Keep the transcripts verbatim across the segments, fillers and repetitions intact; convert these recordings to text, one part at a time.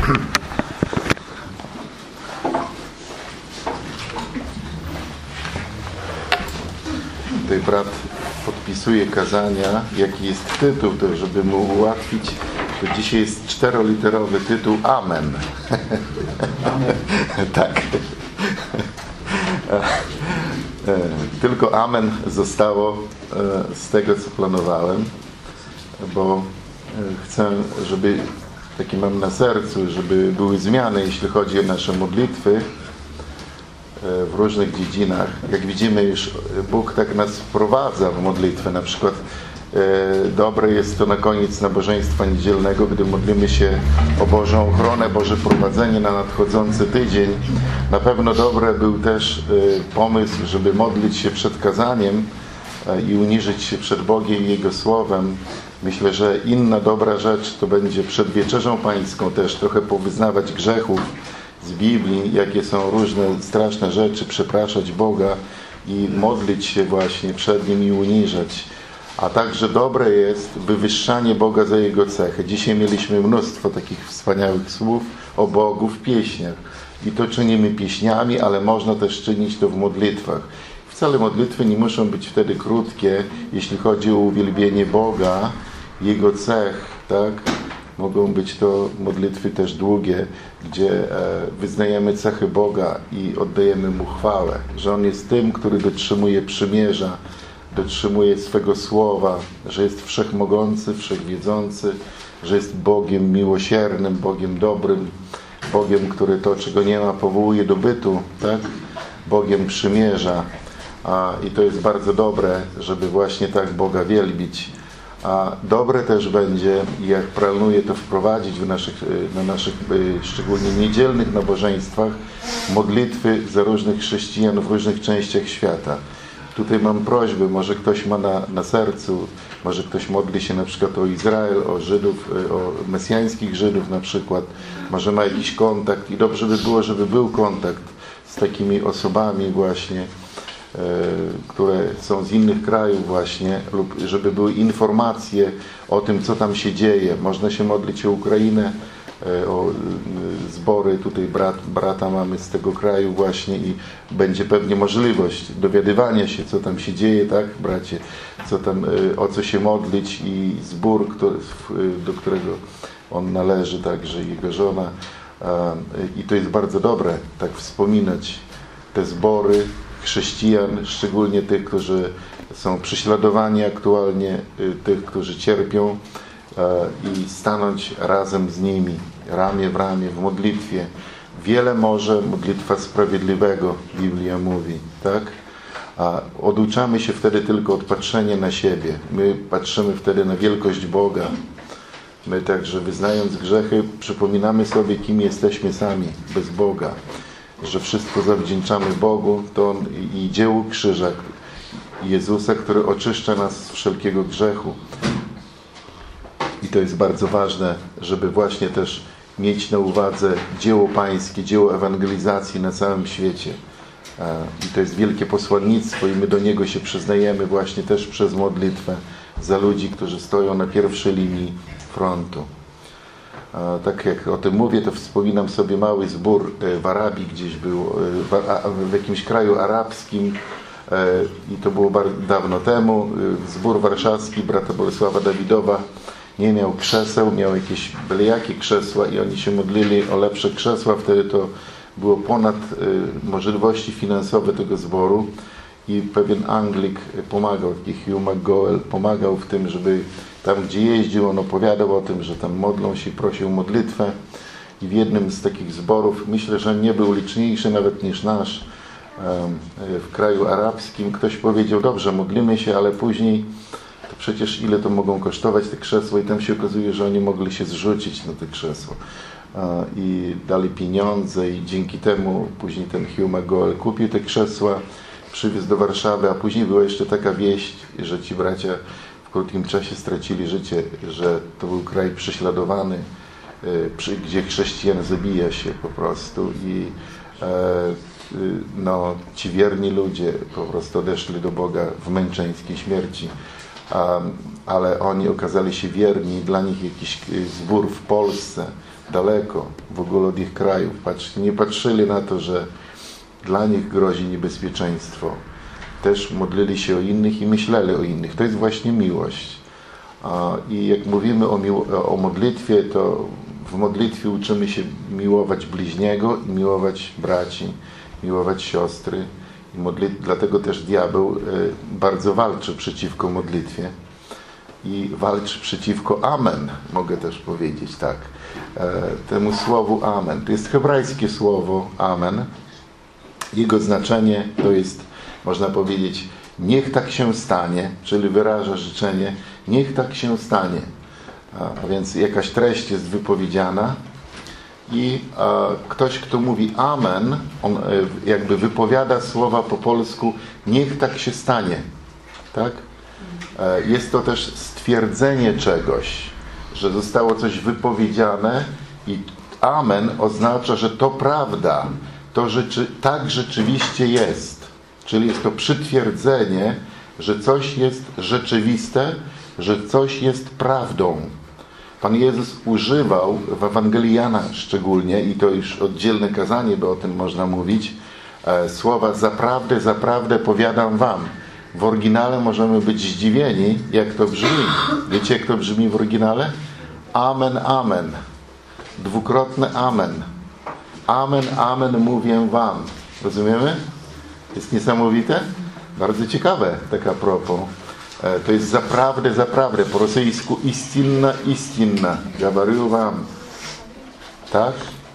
Tutaj brat podpisuje kazania, jaki jest tytuł, to żeby mu ułatwić, to dzisiaj jest czteroliterowy tytuł Amen. Tak. Tylko Amen zostało z tego, co planowałem, bo chcę, żeby, takie mam na sercu, żeby były zmiany, jeśli chodzi o nasze modlitwy w różnych dziedzinach. Jak widzimy, już Bóg tak nas wprowadza w modlitwę. Na przykład e, dobre jest to na koniec nabożeństwa niedzielnego, gdy modlimy się o Bożą ochronę, Boże prowadzenie na nadchodzący tydzień. Na pewno dobre był też e, pomysł, żeby modlić się przed kazaniem e, i uniżyć się przed Bogiem i Jego Słowem. Myślę, że inna dobra rzecz to będzie przed Wieczerzą Pańską też trochę powyznawać grzechów z Biblii, jakie są różne straszne rzeczy, przepraszać Boga i modlić się właśnie przed Nim i uniżać. A także dobre jest wywyższanie Boga za Jego cechy. Dzisiaj mieliśmy mnóstwo takich wspaniałych słów o Bogu w pieśniach. I to czynimy pieśniami, ale można też czynić to w modlitwach. Wcale modlitwy nie muszą być wtedy krótkie, jeśli chodzi o uwielbienie Boga, Jego cech, tak? Mogą być to modlitwy też długie, gdzie wyznajemy cechy Boga i oddajemy Mu chwałę, że On jest tym, który dotrzymuje przymierza, dotrzymuje swego słowa, że jest wszechmogący, wszechwiedzący, że jest Bogiem miłosiernym, Bogiem dobrym, Bogiem, który to, czego nie ma, powołuje do bytu, tak? Bogiem przymierza. A, i to jest bardzo dobre, żeby właśnie tak Boga wielbić. A dobre też będzie, jak planuję to wprowadzić w naszych, na naszych szczególnie niedzielnych nabożeństwach, modlitwy za różnych chrześcijan w różnych częściach świata. Tutaj mam prośbę, może ktoś ma na, na sercu, może ktoś modli się na przykład o Izrael, o Żydów, o mesjańskich Żydów na przykład, może ma jakiś kontakt i dobrze by było, żeby był kontakt z takimi osobami właśnie, które są z innych krajów właśnie, lub żeby były informacje o tym, co tam się dzieje. Można się modlić o Ukrainę, o zbory, tutaj brat, brata mamy z tego kraju właśnie i będzie pewnie możliwość dowiadywania się, co tam się dzieje, tak bracie, co tam, o co się modlić i zbór, który, do którego on należy, także jego żona. I to jest bardzo dobre, tak wspominać te zbory chrześcijan, szczególnie tych, którzy są prześladowani aktualnie, tych, którzy cierpią i stanąć razem z nimi, ramię w ramię w modlitwie. Wiele może modlitwa sprawiedliwego, Biblia mówi, tak? A oduczamy się wtedy tylko od patrzenia na siebie. My patrzymy wtedy na wielkość Boga. My także wyznając grzechy przypominamy sobie, kim jesteśmy sami, bez Boga. Że wszystko zawdzięczamy Bogu to on, i dziełu krzyża Jezusa, który oczyszcza nas z wszelkiego grzechu. I to jest bardzo ważne, żeby właśnie też mieć na uwadze dzieło Pańskie, dzieło ewangelizacji na całym świecie. I to jest wielkie posłannictwo i my do niego się przyznajemy właśnie też przez modlitwę za ludzi, którzy stoją na pierwszej linii frontu. Tak jak o tym mówię, to wspominam sobie mały zbór w Arabii gdzieś był, w jakimś kraju arabskim i to było bardzo dawno temu. Zbór warszawski brata Bolesława Dawidowa nie miał krzeseł, miał jakieś byle jakie krzesła i oni się modlili o lepsze krzesła. Wtedy to było ponad możliwości finansowe tego zboru i pewien Anglik pomagał, taki Hugh McGowell pomagał w tym, żeby tam, gdzie jeździł, on opowiadał o tym, że tam modlą się, prosił modlitwę i w jednym z takich zborów, myślę, że nie był liczniejszy nawet niż nasz, w kraju arabskim, ktoś powiedział, dobrze, modlimy się, ale później to przecież ile to mogą kosztować te krzesła i tam się okazuje, że oni mogli się zrzucić na te krzesła i dali pieniądze i dzięki temu później ten Hugh McGowell kupił te krzesła, przywiózł do Warszawy, a później była jeszcze taka wieść, że ci bracia w krótkim czasie stracili życie, że to był kraj prześladowany, gdzie chrześcijan zabija się po prostu i no, ci wierni ludzie po prostu odeszli do Boga w męczeńskiej śmierci, ale oni okazali się wierni, dla nich jakiś zbór w Polsce daleko w ogóle od ich krajów. Patrzcie, nie patrzyli na to, że dla nich grozi niebezpieczeństwo. Też modlili się o innych i myśleli o innych. To jest właśnie miłość. I jak mówimy o, miło- o modlitwie, to w modlitwie uczymy się miłować bliźniego i miłować braci, miłować siostry. I modlit- dlatego też diabeł bardzo walczy przeciwko modlitwie. I walczy przeciwko amen, mogę też powiedzieć tak, temu słowu amen. To jest hebrajskie słowo amen. Jego znaczenie to jest, można powiedzieć, niech tak się stanie, czyli wyraża życzenie, niech tak się stanie. A więc jakaś treść jest wypowiedziana i a, ktoś, kto mówi amen, on jakby wypowiada słowa po polsku, niech tak się stanie. Tak? Jest to też stwierdzenie czegoś, że zostało coś wypowiedziane i amen oznacza, że to prawda, to rzeczy, tak rzeczywiście jest. Czyli jest to przytwierdzenie, że coś jest rzeczywiste, że coś jest prawdą. Pan Jezus używał w Ewangelii Jana szczególnie, i to już oddzielne kazanie, bo o tym można mówić, słowa zaprawdę, zaprawdę powiadam wam. W oryginale możemy być zdziwieni, jak to brzmi. Wiecie, jak to brzmi w oryginale? Amen, amen. Dwukrotne amen. Amen, amen mówię wam. Rozumiemy? Jest niesamowite? Bardzo ciekawe, tak a propos. To jest zaprawdę, zaprawdę. Po rosyjsku istinna, istinna. Говорю wam. Tak?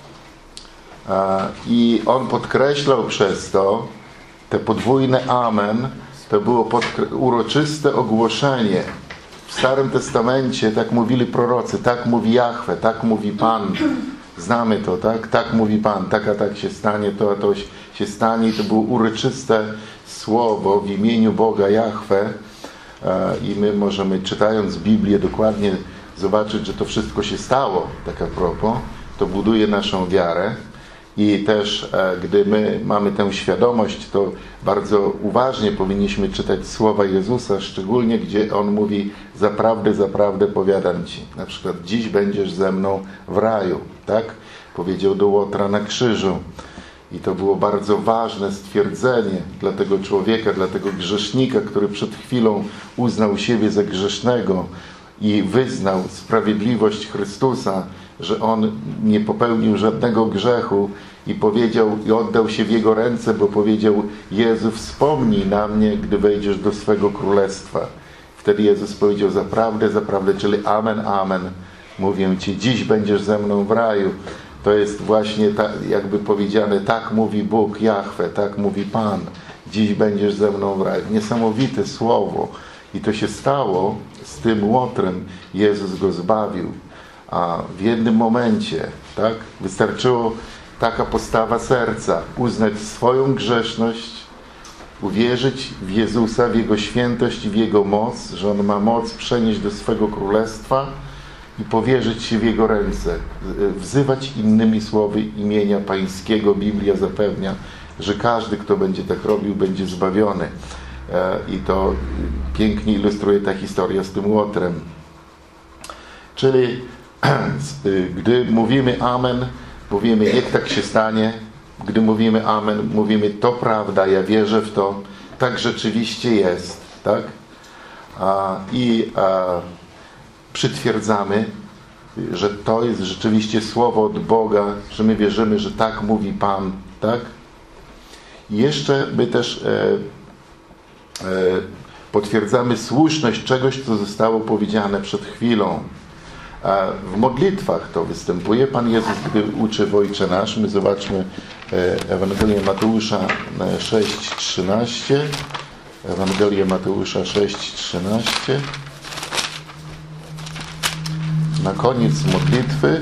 I on podkreślał przez to, te podwójne amen, to było uroczyste ogłoszenie. W Starym Testamencie tak mówili prorocy, tak mówi Jahwe, tak mówi Pan. Znamy to, tak? Tak mówi Pan, tak a tak się stanie, to a to się stanie. I to było uroczyste słowo w imieniu Boga Jahwe. I my możemy, czytając Biblię, dokładnie zobaczyć, że to wszystko się stało, tak a propos. To buduje naszą wiarę. I też, gdy my mamy tę świadomość, to bardzo uważnie powinniśmy czytać słowa Jezusa, szczególnie gdzie On mówi zaprawdę, zaprawdę powiadam Ci. Na przykład dziś będziesz ze mną w raju, tak? Powiedział do Łotra na krzyżu. I to było bardzo ważne stwierdzenie dla tego człowieka, dla tego grzesznika, który przed chwilą uznał siebie za grzesznego i wyznał sprawiedliwość Chrystusa, że on nie popełnił żadnego grzechu i powiedział i oddał się w Jego ręce, bo powiedział: Jezu, wspomnij na mnie, gdy wejdziesz do swego królestwa. Wtedy Jezus powiedział: zaprawdę, zaprawdę, czyli amen, amen. Mówię Ci, dziś będziesz ze mną w raju. To jest właśnie ta, jakby powiedziane, tak mówi Bóg, Jahwe, tak mówi Pan. Dziś będziesz ze mną w raju. Niesamowite słowo. I to się stało z tym Łotrem. Jezus go zbawił. A w jednym momencie, tak, wystarczyło taka postawa serca, uznać swoją grzeszność, uwierzyć w Jezusa, w Jego świętość i w Jego moc, że On ma moc przenieść do swego królestwa i powierzyć się w Jego ręce, wzywać innymi słowy imienia Pańskiego. Biblia zapewnia, że każdy, kto będzie tak robił, będzie zbawiony. I to pięknie ilustruje ta historia z tym Łotrem. Czyli gdy mówimy amen, mówimy niech tak się stanie. Gdy mówimy amen, mówimy to prawda, ja wierzę w to, tak rzeczywiście jest, tak? A, I a, przytwierdzamy, że to jest rzeczywiście słowo od Boga, że my wierzymy, że tak mówi Pan, tak? I jeszcze my też e, e, potwierdzamy słuszność czegoś, co zostało powiedziane przed chwilą. W modlitwach to występuje. Pan Jezus, gdy uczy w Ojcze Nasz, my zobaczmy Ewangelię Mateusza sześć trzynaście. Ewangelię Mateusza sześć trzynaście. Na koniec modlitwy.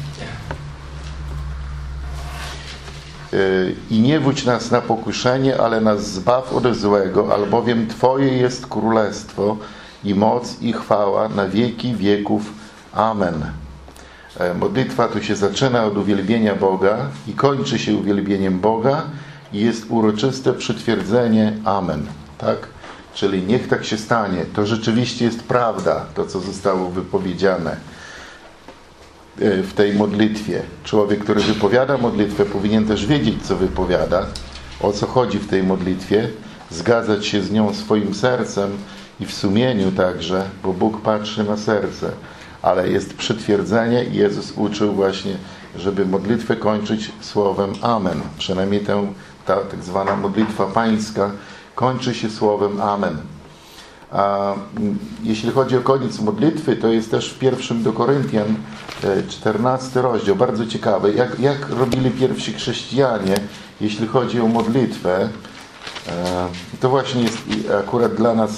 I nie wódź nas na pokuszenie, ale nas zbaw od złego, albowiem Twoje jest królestwo i moc i chwała na wieki wieków. Amen. Modlitwa tu się zaczyna od uwielbienia Boga i kończy się uwielbieniem Boga i jest uroczyste przytwierdzenie amen. Tak? Czyli niech tak się stanie. To rzeczywiście jest prawda, to co zostało wypowiedziane. w tej modlitwie. Człowiek, który wypowiada modlitwę, powinien też wiedzieć, co wypowiada, o co chodzi w tej modlitwie, zgadzać się z nią swoim sercem i w sumieniu także, bo Bóg patrzy na serce. Ale jest przytwierdzenie i Jezus uczył właśnie, żeby modlitwę kończyć słowem Amen. Przynajmniej tę, ta tak zwana modlitwa pańska kończy się słowem Amen. A jeśli chodzi o koniec modlitwy, to jest też w pierwszym do Koryntian czternasty rozdział, bardzo ciekawy. Jak, jak robili pierwsi chrześcijanie, jeśli chodzi o modlitwę, to właśnie jest akurat dla nas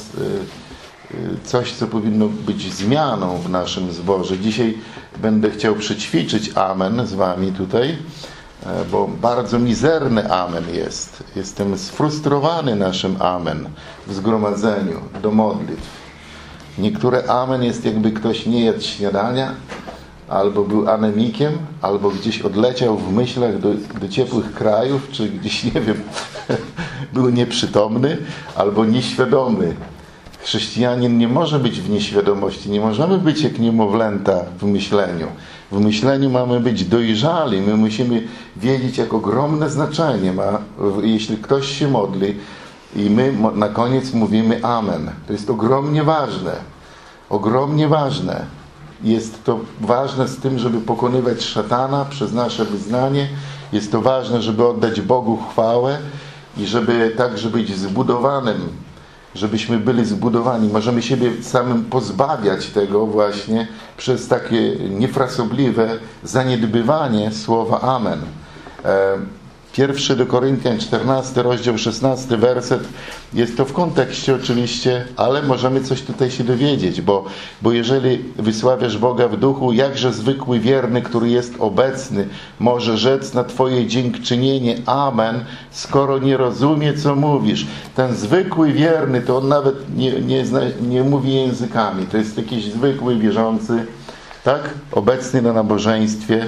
coś, co powinno być zmianą w naszym zborze. Dzisiaj będę chciał przećwiczyć Amen z wami tutaj, bo bardzo mizerny Amen jest. Jestem sfrustrowany naszym Amen w zgromadzeniu do modlitw. Niektóre Amen jest, jakby ktoś nie jadł śniadania, albo był anemikiem, albo gdzieś odleciał w myślach do, do ciepłych krajów, czy gdzieś, nie wiem, był nieprzytomny, albo nieświadomy. Chrześcijanin nie może być w nieświadomości, nie możemy być jak niemowlęta w myśleniu. W myśleniu mamy być dojrzali, my musimy wiedzieć, jak ogromne znaczenie ma, jeśli ktoś się modli i my na koniec mówimy Amen. To jest ogromnie ważne, ogromnie ważne. Jest to ważne z tym, żeby pokonywać szatana przez nasze wyznanie. Jest to ważne, żeby oddać Bogu chwałę i żeby także być zbudowanym, żebyśmy byli zbudowani. Możemy siebie samym pozbawiać tego właśnie przez takie niefrasobliwe zaniedbywanie słowa Amen. Pierwszy do Koryntian, czternasty rozdział, szesnasty werset. Jest to w kontekście oczywiście, ale możemy coś tutaj się dowiedzieć, bo, bo jeżeli wysławiasz Boga w duchu, jakże zwykły wierny, który jest obecny, może rzec na Twoje dziękczynienie Amen, skoro nie rozumie, co mówisz. Ten zwykły wierny, to on nawet nie, nie, zna, nie mówi językami. To jest jakiś zwykły wierzący, tak? Obecny na nabożeństwie.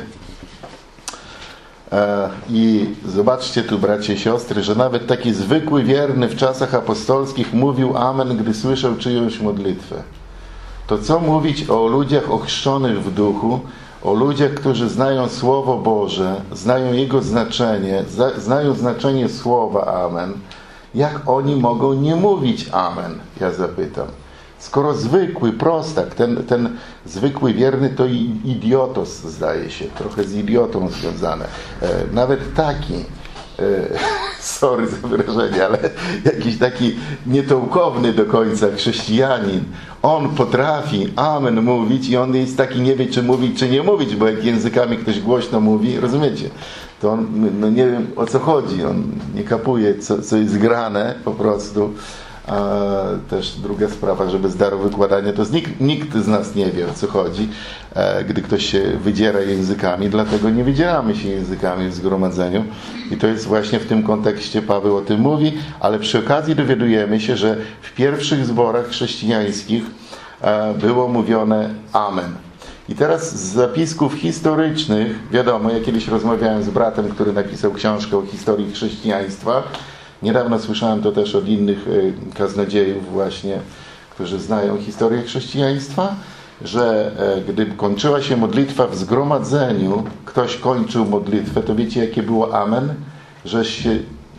I zobaczcie tu, bracia i siostry, że nawet taki zwykły wierny w czasach apostolskich mówił Amen, gdy słyszał czyjąś modlitwę. To co mówić o ludziach ochrzczonych w duchu, o ludziach, którzy znają Słowo Boże, znają jego znaczenie, znają znaczenie słowa Amen, jak oni mogą nie mówić Amen, ja zapytam. Skoro zwykły, prostak, ten, ten zwykły wierny to idiotos, zdaje się, trochę z idiotą związane. E, nawet taki, e, sorry za wyrażenie, ale jakiś taki nietołkowny do końca chrześcijanin, on potrafi Amen mówić i on jest taki, nie wie, czy mówić, czy nie mówić, bo jak językami ktoś głośno mówi, rozumiecie, to on, no nie wiem, o co chodzi, on nie kapuje, co, co jest grane po prostu. A też druga sprawa, że bez daru wykładania to nikt, nikt z nas nie wie, o co chodzi, gdy ktoś się wydziera językami, dlatego nie wydzieramy się językami w zgromadzeniu i to jest właśnie w tym kontekście Paweł o tym mówi, ale przy okazji dowiadujemy się, że w pierwszych zborach chrześcijańskich było mówione Amen. I teraz z zapisków historycznych, wiadomo, ja kiedyś rozmawiałem z bratem, który napisał książkę o historii chrześcijaństwa. Niedawno słyszałem to też od innych kaznodziejów właśnie, którzy znają historię chrześcijaństwa, że gdy kończyła się modlitwa w zgromadzeniu, ktoś kończył modlitwę, to wiecie, jakie było Amen? Że się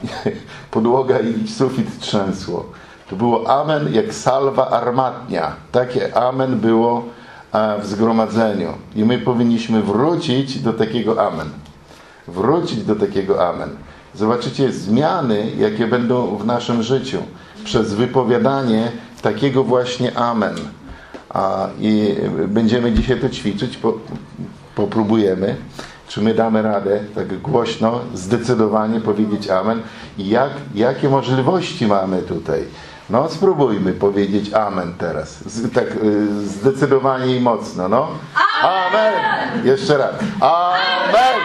podłoga i sufit trzęsło. To było Amen jak salwa armatnia. Takie Amen było w zgromadzeniu. I my powinniśmy wrócić do takiego Amen. Wrócić do takiego Amen. Zobaczycie zmiany, jakie będą w naszym życiu przez wypowiadanie takiego właśnie Amen. A, I będziemy dzisiaj to ćwiczyć, po, popróbujemy, czy my damy radę tak głośno, zdecydowanie powiedzieć Amen. I jak, jakie możliwości mamy tutaj? No spróbujmy powiedzieć Amen teraz. Z, tak zdecydowanie i mocno. No. Amen! Amen! Jeszcze raz. Amen!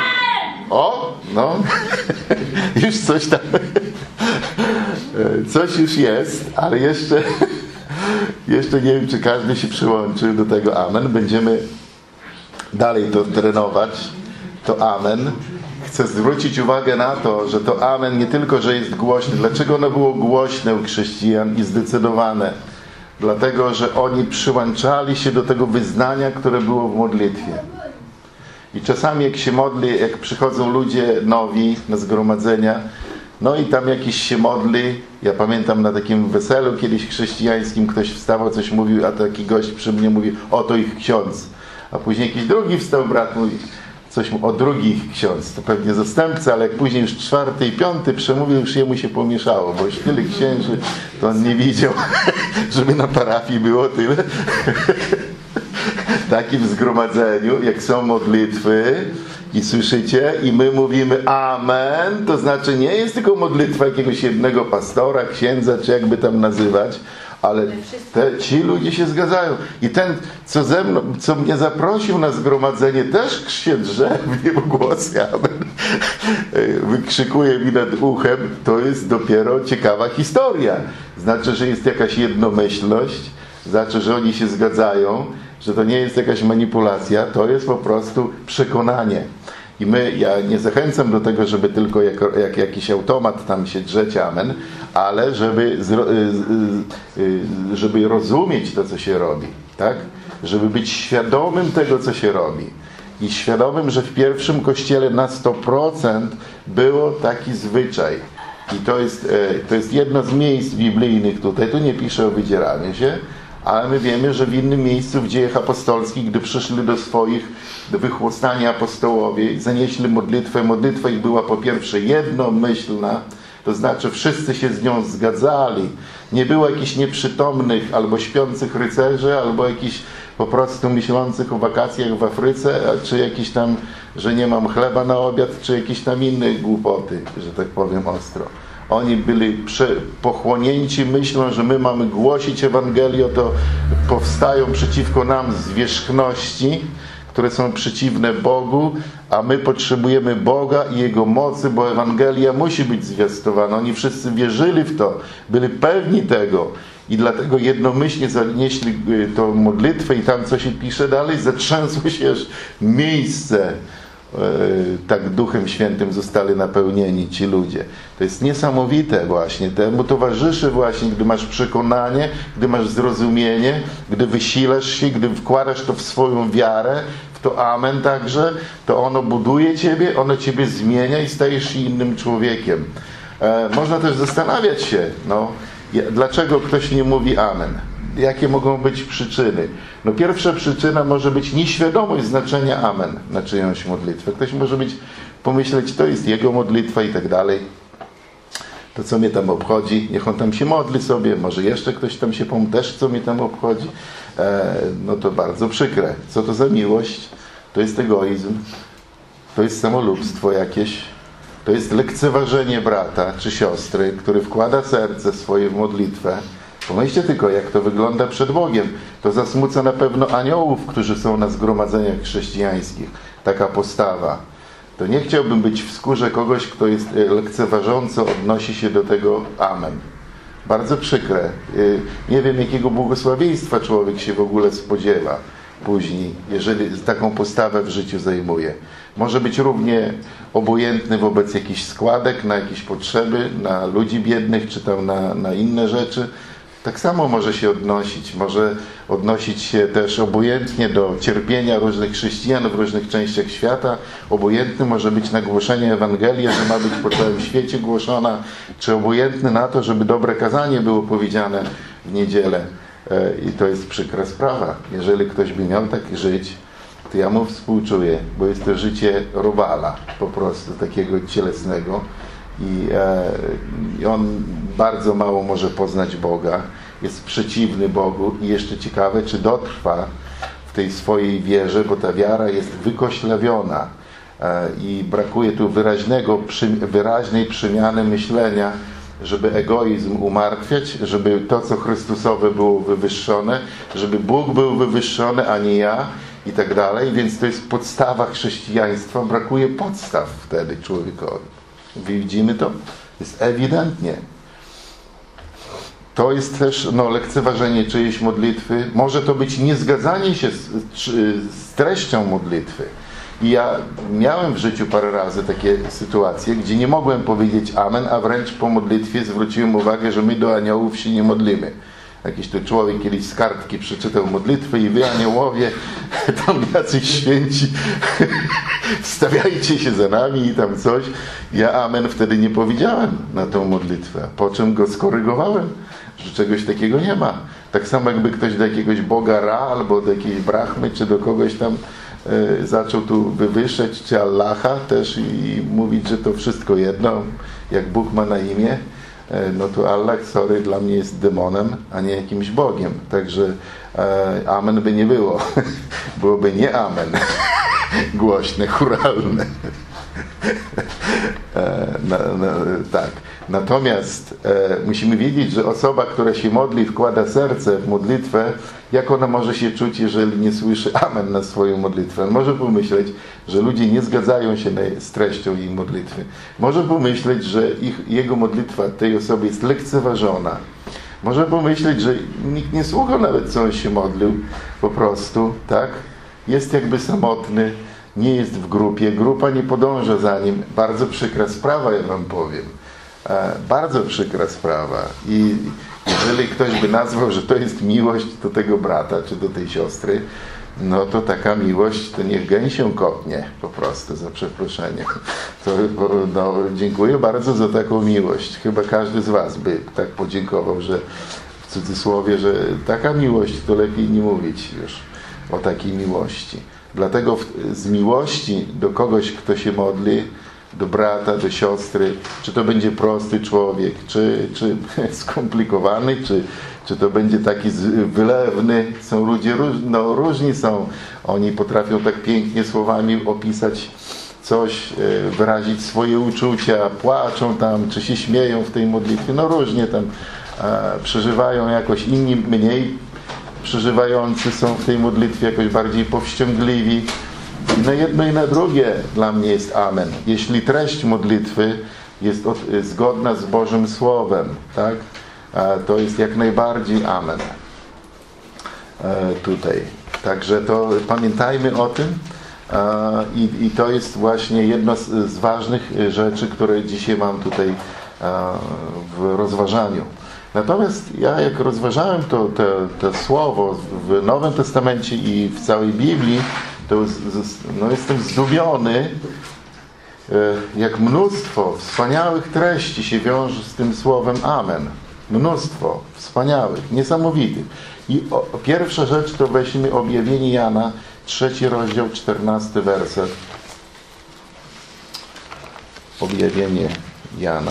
O, no, już coś tam, coś już jest, ale jeszcze, jeszcze nie wiem, czy każdy się przyłączył do tego Amen. Będziemy dalej to trenować, to Amen. Chcę zwrócić uwagę na to, że to Amen nie tylko, że jest głośne. Dlaczego ono było głośne u chrześcijan i zdecydowane? Dlatego, że oni przyłączali się do tego wyznania, które było w modlitwie. I czasami jak się modli, jak przychodzą ludzie nowi na zgromadzenia, no i tam jakiś się modli. Ja pamiętam na takim weselu kiedyś chrześcijańskim ktoś wstawał, coś mówił, a taki gość przy mnie mówi, oto ich ksiądz. A później jakiś drugi wstał, brat mówi, coś mu, o drugi ich ksiądz. To pewnie zastępca, ale jak później już czwarty i piąty przemówił, już jemu się pomieszało, bo już tyle księży, to on nie widział, żeby na parafii było tyle. W takim zgromadzeniu, jak są modlitwy i słyszycie, i my mówimy amen, to znaczy nie jest tylko modlitwa jakiegoś jednego pastora, księdza, czy jakby tam nazywać, ale te, ci ludzie się zgadzają. I ten, co ze mną, co mnie zaprosił na zgromadzenie, też się drze w niebo głos, amen. Wykrzykuje mi nad uchem, to jest dopiero ciekawa historia. Znaczy, że jest jakaś jednomyślność, znaczy, że oni się zgadzają, że to nie jest jakaś manipulacja, to jest po prostu przekonanie. I my, ja nie zachęcam do tego, żeby tylko jako, jak jakiś automat tam się drzeć amen, ale żeby, żeby rozumieć to, co się robi, tak? Żeby być świadomym tego, co się robi. I świadomym, że w pierwszym kościele na sto procent było taki zwyczaj. I to jest, to jest jedno z miejsc biblijnych tutaj, tu nie pisze o wydzieraniu się, ale my wiemy, że w innym miejscu w Dziejach Apostolskich, gdy przyszli do swoich, do wychłostani apostołowie, zanieśli modlitwę. Modlitwa ich była po pierwsze jednomyślna, to znaczy wszyscy się z nią zgadzali. Nie było jakichś nieprzytomnych albo śpiących rycerzy, albo jakichś po prostu myślących o wakacjach w Afryce, czy jakiś tam, że nie mam chleba na obiad, czy jakieś tam inne głupoty, że tak powiem ostro. Oni byli prze, pochłonięci myślą, że my mamy głosić Ewangelię, to powstają przeciwko nam zwierzchności, które są przeciwne Bogu, a my potrzebujemy Boga i Jego mocy, bo Ewangelia musi być zwiastowana. Oni wszyscy wierzyli w to, byli pewni tego i dlatego jednomyślnie zanieśli tą modlitwę i tam co się pisze dalej, zatrzęsło się aż miejsce. Tak Duchem Świętym zostali napełnieni ci ludzie. To jest niesamowite właśnie. Temu towarzyszy właśnie, gdy masz przekonanie, gdy masz zrozumienie, gdy wysilasz się, gdy wkładasz to w swoją wiarę, w to amen także, to ono buduje ciebie, ono ciebie zmienia i stajesz się innym człowiekiem. E, można też zastanawiać się, no, dlaczego ktoś nie mówi amen. Jakie mogą być przyczyny? No pierwsza przyczyna może być nieświadomość znaczenia amen na czyjąś modlitwę. Ktoś może być, pomyśleć, to jest jego modlitwa i tak dalej. To co mnie tam obchodzi? Niech on tam się modli sobie, może jeszcze ktoś tam się pomógł, też co mnie tam obchodzi. E, no to bardzo przykre. Co to za miłość? To jest egoizm. To jest samolubstwo jakieś. To jest lekceważenie brata czy siostry, który wkłada serce swoje w modlitwę. Pomyślcie tylko, jak to wygląda przed Bogiem. To zasmuca na pewno aniołów, którzy są na zgromadzeniach chrześcijańskich. Taka postawa. To nie chciałbym być w skórze kogoś, kto jest lekceważąco odnosi się do tego amen. Bardzo przykre. Nie wiem, jakiego błogosławieństwa człowiek się w ogóle spodziewa później, jeżeli taką postawę w życiu zajmuje. Może być równie obojętny wobec jakichś składek, na jakieś potrzeby, na ludzi biednych, czy tam na, na inne rzeczy. Tak samo może się odnosić. Może odnosić się też obojętnie do cierpienia różnych chrześcijan w różnych częściach świata. Obojętny może być na głoszenie Ewangelii, że ma być po całym świecie głoszona, czy obojętny na to, żeby dobre kazanie było powiedziane w niedzielę. I to jest przykra sprawa. Jeżeli ktoś by miał tak żyć, to ja mu współczuję, bo jest to życie robala, po prostu takiego cielesnego. I, e, I on bardzo mało może poznać Boga, jest przeciwny Bogu i jeszcze ciekawe, czy dotrwa w tej swojej wierze, bo ta wiara jest wykoślawiona e, i brakuje tu wyraźnego, przy, wyraźnej przemiany myślenia, żeby egoizm umartwiać, żeby to, co Chrystusowe było wywyższone, żeby Bóg był wywyższony, a nie ja i tak dalej. Więc to jest podstawa chrześcijaństwa. Brakuje podstaw wtedy człowiekowi. Widzimy to? Jest ewidentnie. To jest też no, lekceważenie czyjejś modlitwy. Może to być niezgadzanie się z, z treścią modlitwy. I ja miałem w życiu parę razy takie sytuacje, gdzie nie mogłem powiedzieć amen, a wręcz po modlitwie zwróciłem uwagę, że my do aniołów się nie modlimy. Jakiś tu człowiek kiedyś z kartki przeczytał modlitwę i wy, aniołowie, tam jacyś święci, wstawiajcie się za nami i tam coś. Ja amen wtedy nie powiedziałem na tą modlitwę, po czym go skorygowałem, że czegoś takiego nie ma. Tak samo jakby ktoś do jakiegoś Boga Ra albo do jakiejś Brahmy, czy do kogoś tam y, zaczął tu wywyższać, czy Allaha też i, i mówić, że to wszystko jedno, jak Bóg ma na imię, no to Allah, sorry, dla mnie jest demonem, a nie jakimś Bogiem. Także e, amen by nie było. Byłoby nie amen. Głośne, churalne. e, na, na, tak. Natomiast e, musimy wiedzieć, że osoba, która się modli, wkłada serce w modlitwę, jak ona może się czuć, jeżeli nie słyszy amen na swoją modlitwę? Może pomyśleć, że ludzie nie zgadzają się z treścią jej modlitwy. Może pomyśleć, że ich, jego modlitwa tej osoby jest lekceważona. Może pomyśleć, że nikt nie słucha nawet, co on się modlił. Po prostu, tak? Jest jakby samotny, nie jest w grupie, grupa nie podąża za nim. Bardzo przykra sprawa, ja wam powiem. E, bardzo przykra sprawa. I jeżeli ktoś by nazwał, że to jest miłość do tego brata, czy do tej siostry, no to taka miłość, to niech gęsią kopnie po prostu, za przeproszeniem. To, no, dziękuję bardzo za taką miłość. Chyba każdy z was by tak podziękował, że w cudzysłowie, że taka miłość, to lepiej nie mówić już o takiej miłości. Dlatego w, z miłości do kogoś, kto się modli, do brata, do siostry, czy to będzie prosty człowiek, czy, czy skomplikowany, czy, czy to będzie taki wylewny. Są ludzie róż, no, różni są. Oni potrafią tak pięknie słowami opisać coś, wyrazić swoje uczucia, płaczą tam, czy się śmieją w tej modlitwie. No różnie tam e, przeżywają jakoś, inni mniej przeżywający są w tej modlitwie jakoś bardziej powściągliwi. I na jedno i na drugie dla mnie jest amen. Jeśli treść modlitwy jest od, zgodna z Bożym Słowem, tak? To jest jak najbardziej amen. E, tutaj. Także to pamiętajmy o tym e, i, i to jest właśnie jedno z, z ważnych rzeczy, które dzisiaj mam tutaj e, w rozważaniu. Natomiast ja jak rozważałem to, to, to słowo w Nowym Testamencie i w całej Biblii, to no, jestem zdumiony, jak mnóstwo wspaniałych treści się wiąże z tym słowem amen. Mnóstwo wspaniałych, niesamowitych. I o, pierwsza rzecz to weźmy objawienie Jana, trzeci rozdział, czternasty werset. Objawienie Jana.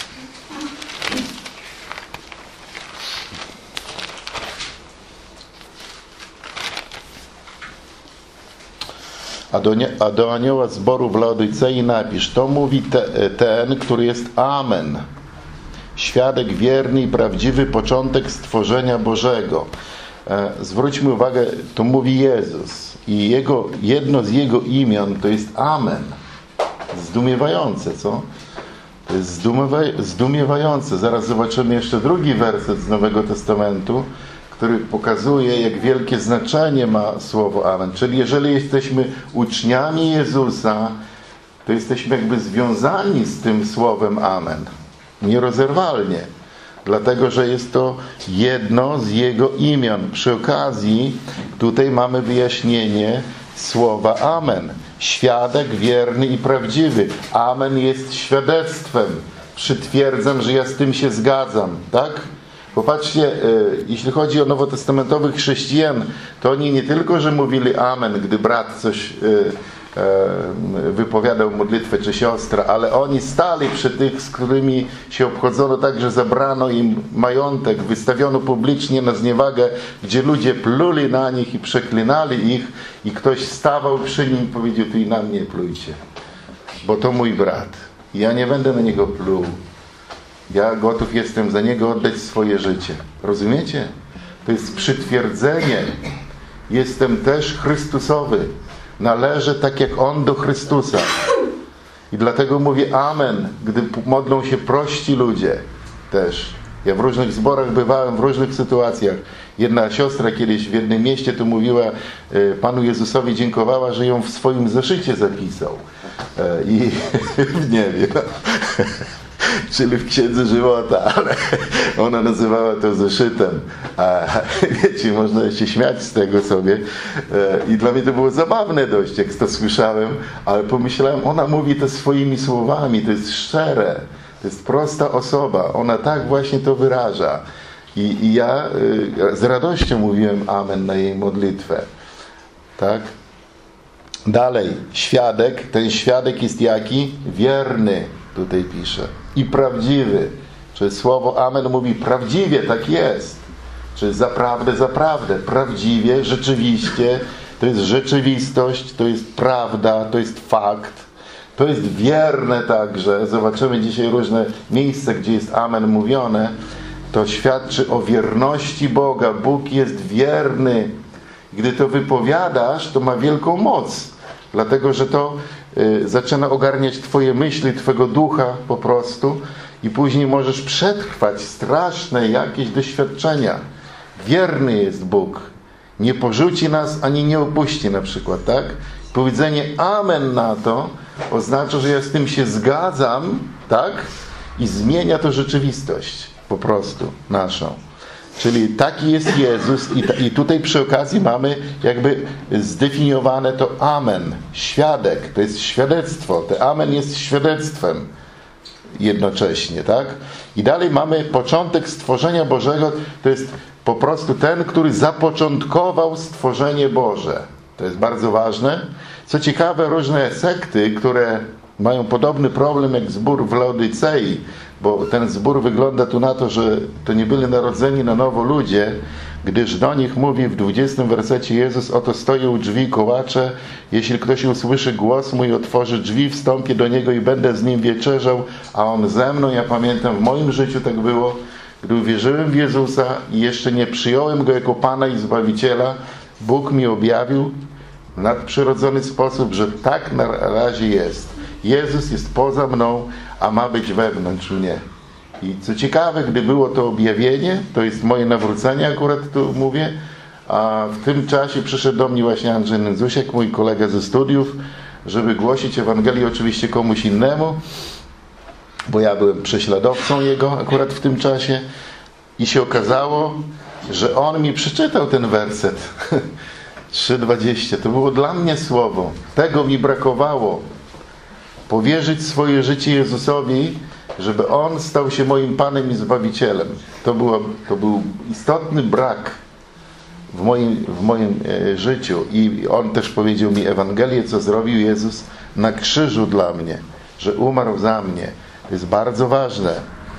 A do, nie, a do anioła zboru w Laodycei napisz, to mówi te, ten, który jest amen. Świadek wierny i prawdziwy, początek stworzenia Bożego. E, zwróćmy uwagę, to mówi Jezus. I jego, jedno z Jego imion to jest amen. Zdumiewające, co? To jest zdumiewaj, zdumiewające. Zaraz zobaczymy jeszcze drugi werset z Nowego Testamentu, który pokazuje, jak wielkie znaczenie ma słowo amen. Czyli jeżeli jesteśmy uczniami Jezusa, to jesteśmy jakby związani z tym słowem amen. Nierozerwalnie. Dlatego, że jest to jedno z Jego imion. Przy okazji tutaj mamy wyjaśnienie słowa amen. Świadek wierny i prawdziwy. Amen jest świadectwem. Przytwierdzam, że ja z tym się zgadzam. Tak? Popatrzcie, jeśli chodzi o nowotestamentowych chrześcijan, to oni nie tylko, że mówili amen, gdy brat coś wypowiadał modlitwę, czy siostra, ale oni stali przy tych, z którymi się obchodzono tak, że zabrano im majątek, wystawiono publicznie na zniewagę, gdzie ludzie pluli na nich i przeklinali ich i ktoś stawał przy nim i powiedział, tu i na mnie plujcie, bo to mój brat. Ja nie będę na niego pluł. Ja gotów jestem za niego oddać swoje życie. Rozumiecie? To jest przytwierdzenie. Jestem też Chrystusowy. Należę tak jak On do Chrystusa. I dlatego mówię amen, gdy modlą się prości ludzie też. Ja w różnych zborach bywałem, w różnych sytuacjach. Jedna siostra kiedyś w jednym mieście tu mówiła, Panu Jezusowi dziękowała, że ją w swoim zeszycie zapisał. I nie wiem. czyli w Księdze Żywota, ale ona nazywała to zeszytem. A wiecie, można się śmiać z tego sobie. I dla mnie to było zabawne dość, jak to słyszałem, ale pomyślałem, ona mówi to swoimi słowami, to jest szczere, to jest prosta osoba, ona tak właśnie to wyraża. I, i ja z radością mówiłem amen na jej modlitwę. Tak? Dalej, świadek, ten świadek jest jaki? Wierny, tutaj pisze. I prawdziwy. Czyli słowo amen mówi prawdziwie, tak jest. Czyli zaprawdę, zaprawdę. Prawdziwie, rzeczywiście, to jest rzeczywistość, to jest prawda, to jest fakt. To jest wierne także. Zobaczymy dzisiaj różne miejsca, gdzie jest amen mówione. To świadczy o wierności Boga. Bóg jest wierny. Gdy to wypowiadasz, to ma wielką moc. Dlatego, że to y, zaczyna ogarniać twoje myśli, twojego ducha po prostu i później możesz przetrwać straszne jakieś doświadczenia. Wierny jest Bóg. Nie porzuci nas, ani nie opuści na przykład, tak? Powiedzenie amen na to oznacza, że ja z tym się zgadzam, tak? I zmienia to rzeczywistość po prostu naszą. Czyli taki jest Jezus i, ta, i tutaj przy okazji mamy jakby zdefiniowane to amen, świadek, to jest świadectwo, to amen jest świadectwem jednocześnie, tak? I dalej mamy początek stworzenia Bożego, to jest po prostu ten, który zapoczątkował stworzenie Boże. To jest bardzo ważne. Co ciekawe, różne sekty, które mają podobny problem jak zbór w Laodycei, bo ten zbór wygląda tu na to, że to nie byli narodzeni na nowo ludzie, gdyż do nich mówi w dwudziestym wersecie Jezus: oto stoję u drzwi, kołaczę, jeśli ktoś usłyszy głos mój, otworzy drzwi, wstąpię do niego i będę z nim wieczerzał, a on ze mną. Ja pamiętam, w moim życiu tak było, gdy uwierzyłem w Jezusa i jeszcze nie przyjąłem Go jako Pana i Zbawiciela, Bóg mi objawił w nadprzyrodzony sposób, że tak na razie jest. Jezus jest poza mną, a ma być wewnątrz mnie. I co ciekawe, gdy było to objawienie, to jest moje nawrócenie, akurat tu mówię, a w tym czasie przyszedł do mnie właśnie Andrzej Nędzusiak, mój kolega ze studiów, żeby głosić Ewangelię oczywiście komuś innemu, bo ja byłem prześladowcą jego akurat w tym czasie i się okazało, że on mi przeczytał ten werset trzy dwadzieścia. To było dla mnie słowo. Tego mi brakowało. Powierzyć swoje życie Jezusowi, żeby On stał się moim Panem i Zbawicielem. To, było, to był istotny brak w moim, w moim e, życiu. I On też powiedział mi Ewangelię, co zrobił Jezus na krzyżu dla mnie, że umarł za mnie. To jest bardzo ważne.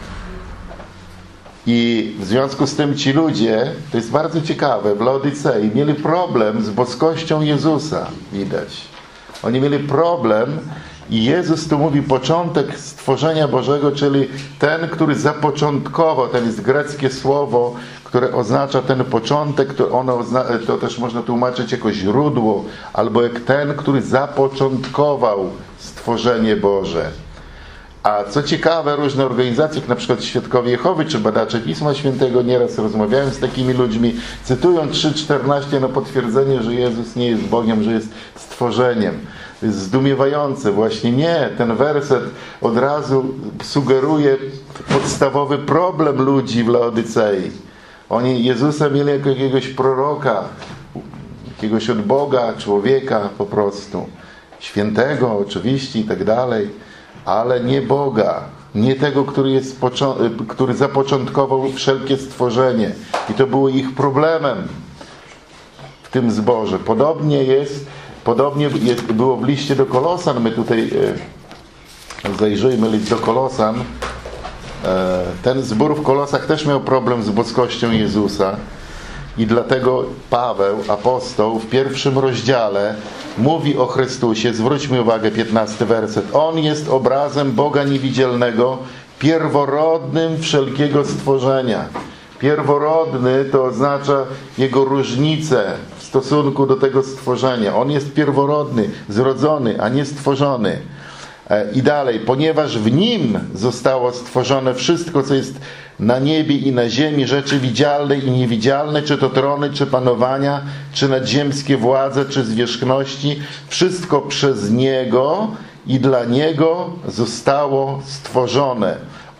I w związku z tym ci ludzie, to jest bardzo ciekawe, w Laodycei mieli problem z boskością Jezusa, widać. Oni mieli problem i Jezus tu mówi początek stworzenia Bożego, czyli ten, który zapoczątkował, to jest greckie słowo, które oznacza ten początek, to, ono ozna, to też można tłumaczyć jako źródło, albo jak ten, który zapoczątkował stworzenie Boże. A co ciekawe, różne organizacje, jak na przykład Świadkowie Jehowy czy Badacze Pisma Świętego, nieraz rozmawiałem z takimi ludźmi, cytują trzy czternaście na potwierdzenie, że Jezus nie jest Bogiem, że jest stworzeniem. To jest zdumiewające. Właśnie nie, ten werset od razu sugeruje podstawowy problem ludzi w Laodycei. Oni Jezusa mieli jako jakiegoś proroka, jakiegoś od Boga, człowieka po prostu, świętego oczywiście i tak dalej, ale nie Boga, nie tego, który, jest, który zapoczątkował wszelkie stworzenie. I to było ich problemem w tym zborze. Podobnie jest, podobnie jest, było w liście do Kolosan. My tutaj e, zajrzyjmy list do Kolosan. E, ten zbór w Kolosach też miał problem z boskością Jezusa. I dlatego Paweł, apostoł, w pierwszym rozdziale mówi o Chrystusie. Zwróćmy uwagę, piętnasty werset. On jest obrazem Boga niewidzialnego, pierworodnym wszelkiego stworzenia. Pierworodny to oznacza jego różnicę w stosunku do tego stworzenia. On jest pierworodny, zrodzony, a nie stworzony. I dalej, ponieważ w Nim zostało stworzone wszystko, co jest na niebie i na ziemi, rzeczy widzialne i niewidzialne, czy to trony, czy panowania, czy nadziemskie władze, czy zwierzchności, wszystko przez Niego i dla Niego zostało stworzone.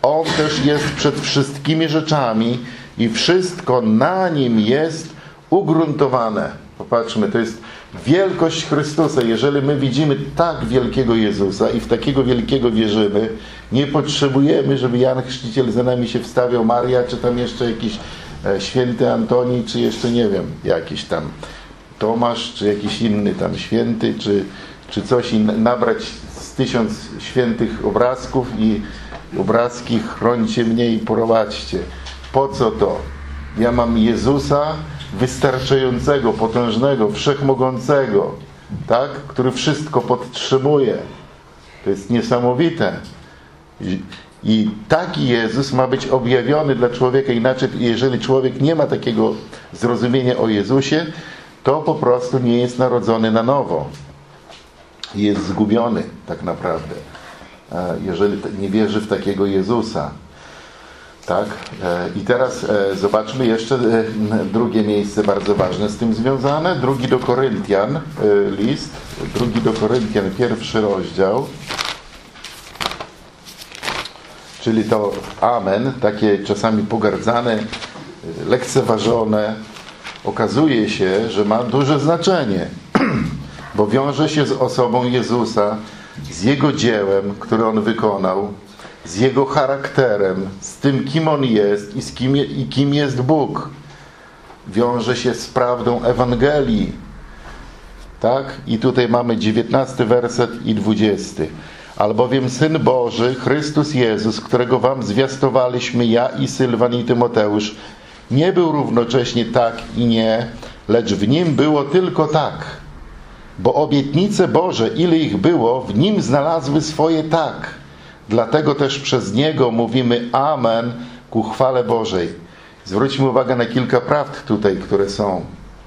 On też jest przed wszystkimi rzeczami i wszystko na Nim jest ugruntowane. Popatrzmy, to jest wielkość Chrystusa. Jeżeli my widzimy tak wielkiego Jezusa i w takiego wielkiego wierzymy, nie potrzebujemy, żeby Jan Chrzciciel za nami się wstawiał, Maria, czy tam jeszcze jakiś e, święty Antoni, czy jeszcze nie wiem, jakiś tam Tomasz, czy jakiś inny tam święty, czy, czy coś innego, nabrać z tysiąc świętych obrazków i obrazki chrońcie mnie i prowadźcie. Po co to? Ja mam Jezusa wystarczającego, potężnego, wszechmogącego, tak? Który wszystko podtrzymuje. To jest niesamowite. I, I taki Jezus ma być objawiony dla człowieka. Inaczej, jeżeli człowiek nie ma takiego zrozumienia o Jezusie, to po prostu nie jest narodzony na nowo. Jest zgubiony tak naprawdę. Jeżeli nie wierzy w takiego Jezusa. Tak? I teraz zobaczmy jeszcze drugie miejsce bardzo ważne z tym związane. Drugi do Koryntian list. Drugi do Koryntian, pierwszy rozdział. Czyli to amen, takie czasami pogardzane, lekceważone. Okazuje się, że ma duże znaczenie. Bo wiąże się z osobą Jezusa, z Jego dziełem, które On wykonał, z Jego charakterem, z tym, kim On jest i, z kim, i kim jest Bóg. Wiąże się z prawdą Ewangelii. Tak? I tutaj mamy dziewiętnasty werset i dwudziesty. Albowiem Syn Boży, Chrystus Jezus, którego wam zwiastowaliśmy ja i Sylwan i Tymoteusz, nie był równocześnie tak i nie, lecz w Nim było tylko tak. Bo obietnice Boże, ile ich było, w Nim znalazły swoje tak. Dlatego też przez Niego mówimy Amen ku chwale Bożej. Zwróćmy uwagę na kilka prawd tutaj, które są.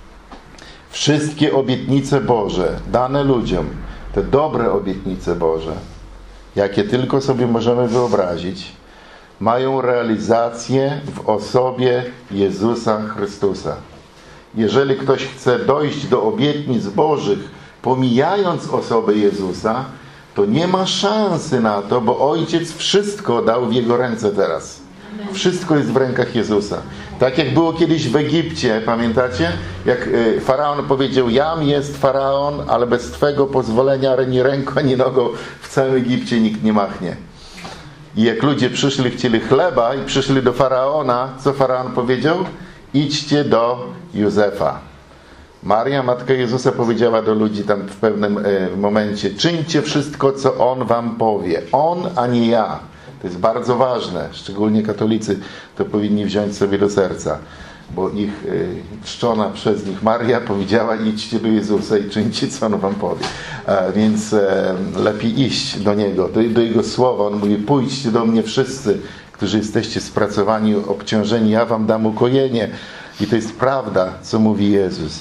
Wszystkie obietnice Boże dane ludziom, te dobre obietnice Boże, jakie tylko sobie możemy wyobrazić, mają realizację w osobie Jezusa Chrystusa. Jeżeli ktoś chce dojść do obietnic Bożych, pomijając osobę Jezusa, to nie ma szansy na to, bo Ojciec wszystko dał w Jego ręce teraz. Wszystko jest w rękach Jezusa. Tak jak było kiedyś w Egipcie, pamiętacie? Jak Faraon powiedział, jam jest Faraon, ale bez Twego pozwolenia ani ręką, ani nogą w całym Egipcie nikt nie machnie. I jak ludzie przyszli, chcieli chleba i przyszli do Faraona, co Faraon powiedział? Idźcie do Józefa. Maria, matka Jezusa, powiedziała do ludzi tam w pewnym momencie, czyńcie wszystko, co On wam powie. On, a nie ja. To jest bardzo ważne. Szczególnie katolicy to powinni wziąć sobie do serca. Bo ich czczona przez nich Maria powiedziała, idźcie do Jezusa i czyńcie, co On wam powie. A więc e, lepiej iść do Niego, do, do Jego słowa. On mówi, pójdźcie do mnie wszyscy, którzy jesteście spracowani, obciążeni, ja wam dam ukojenie. I to jest prawda, co mówi Jezus.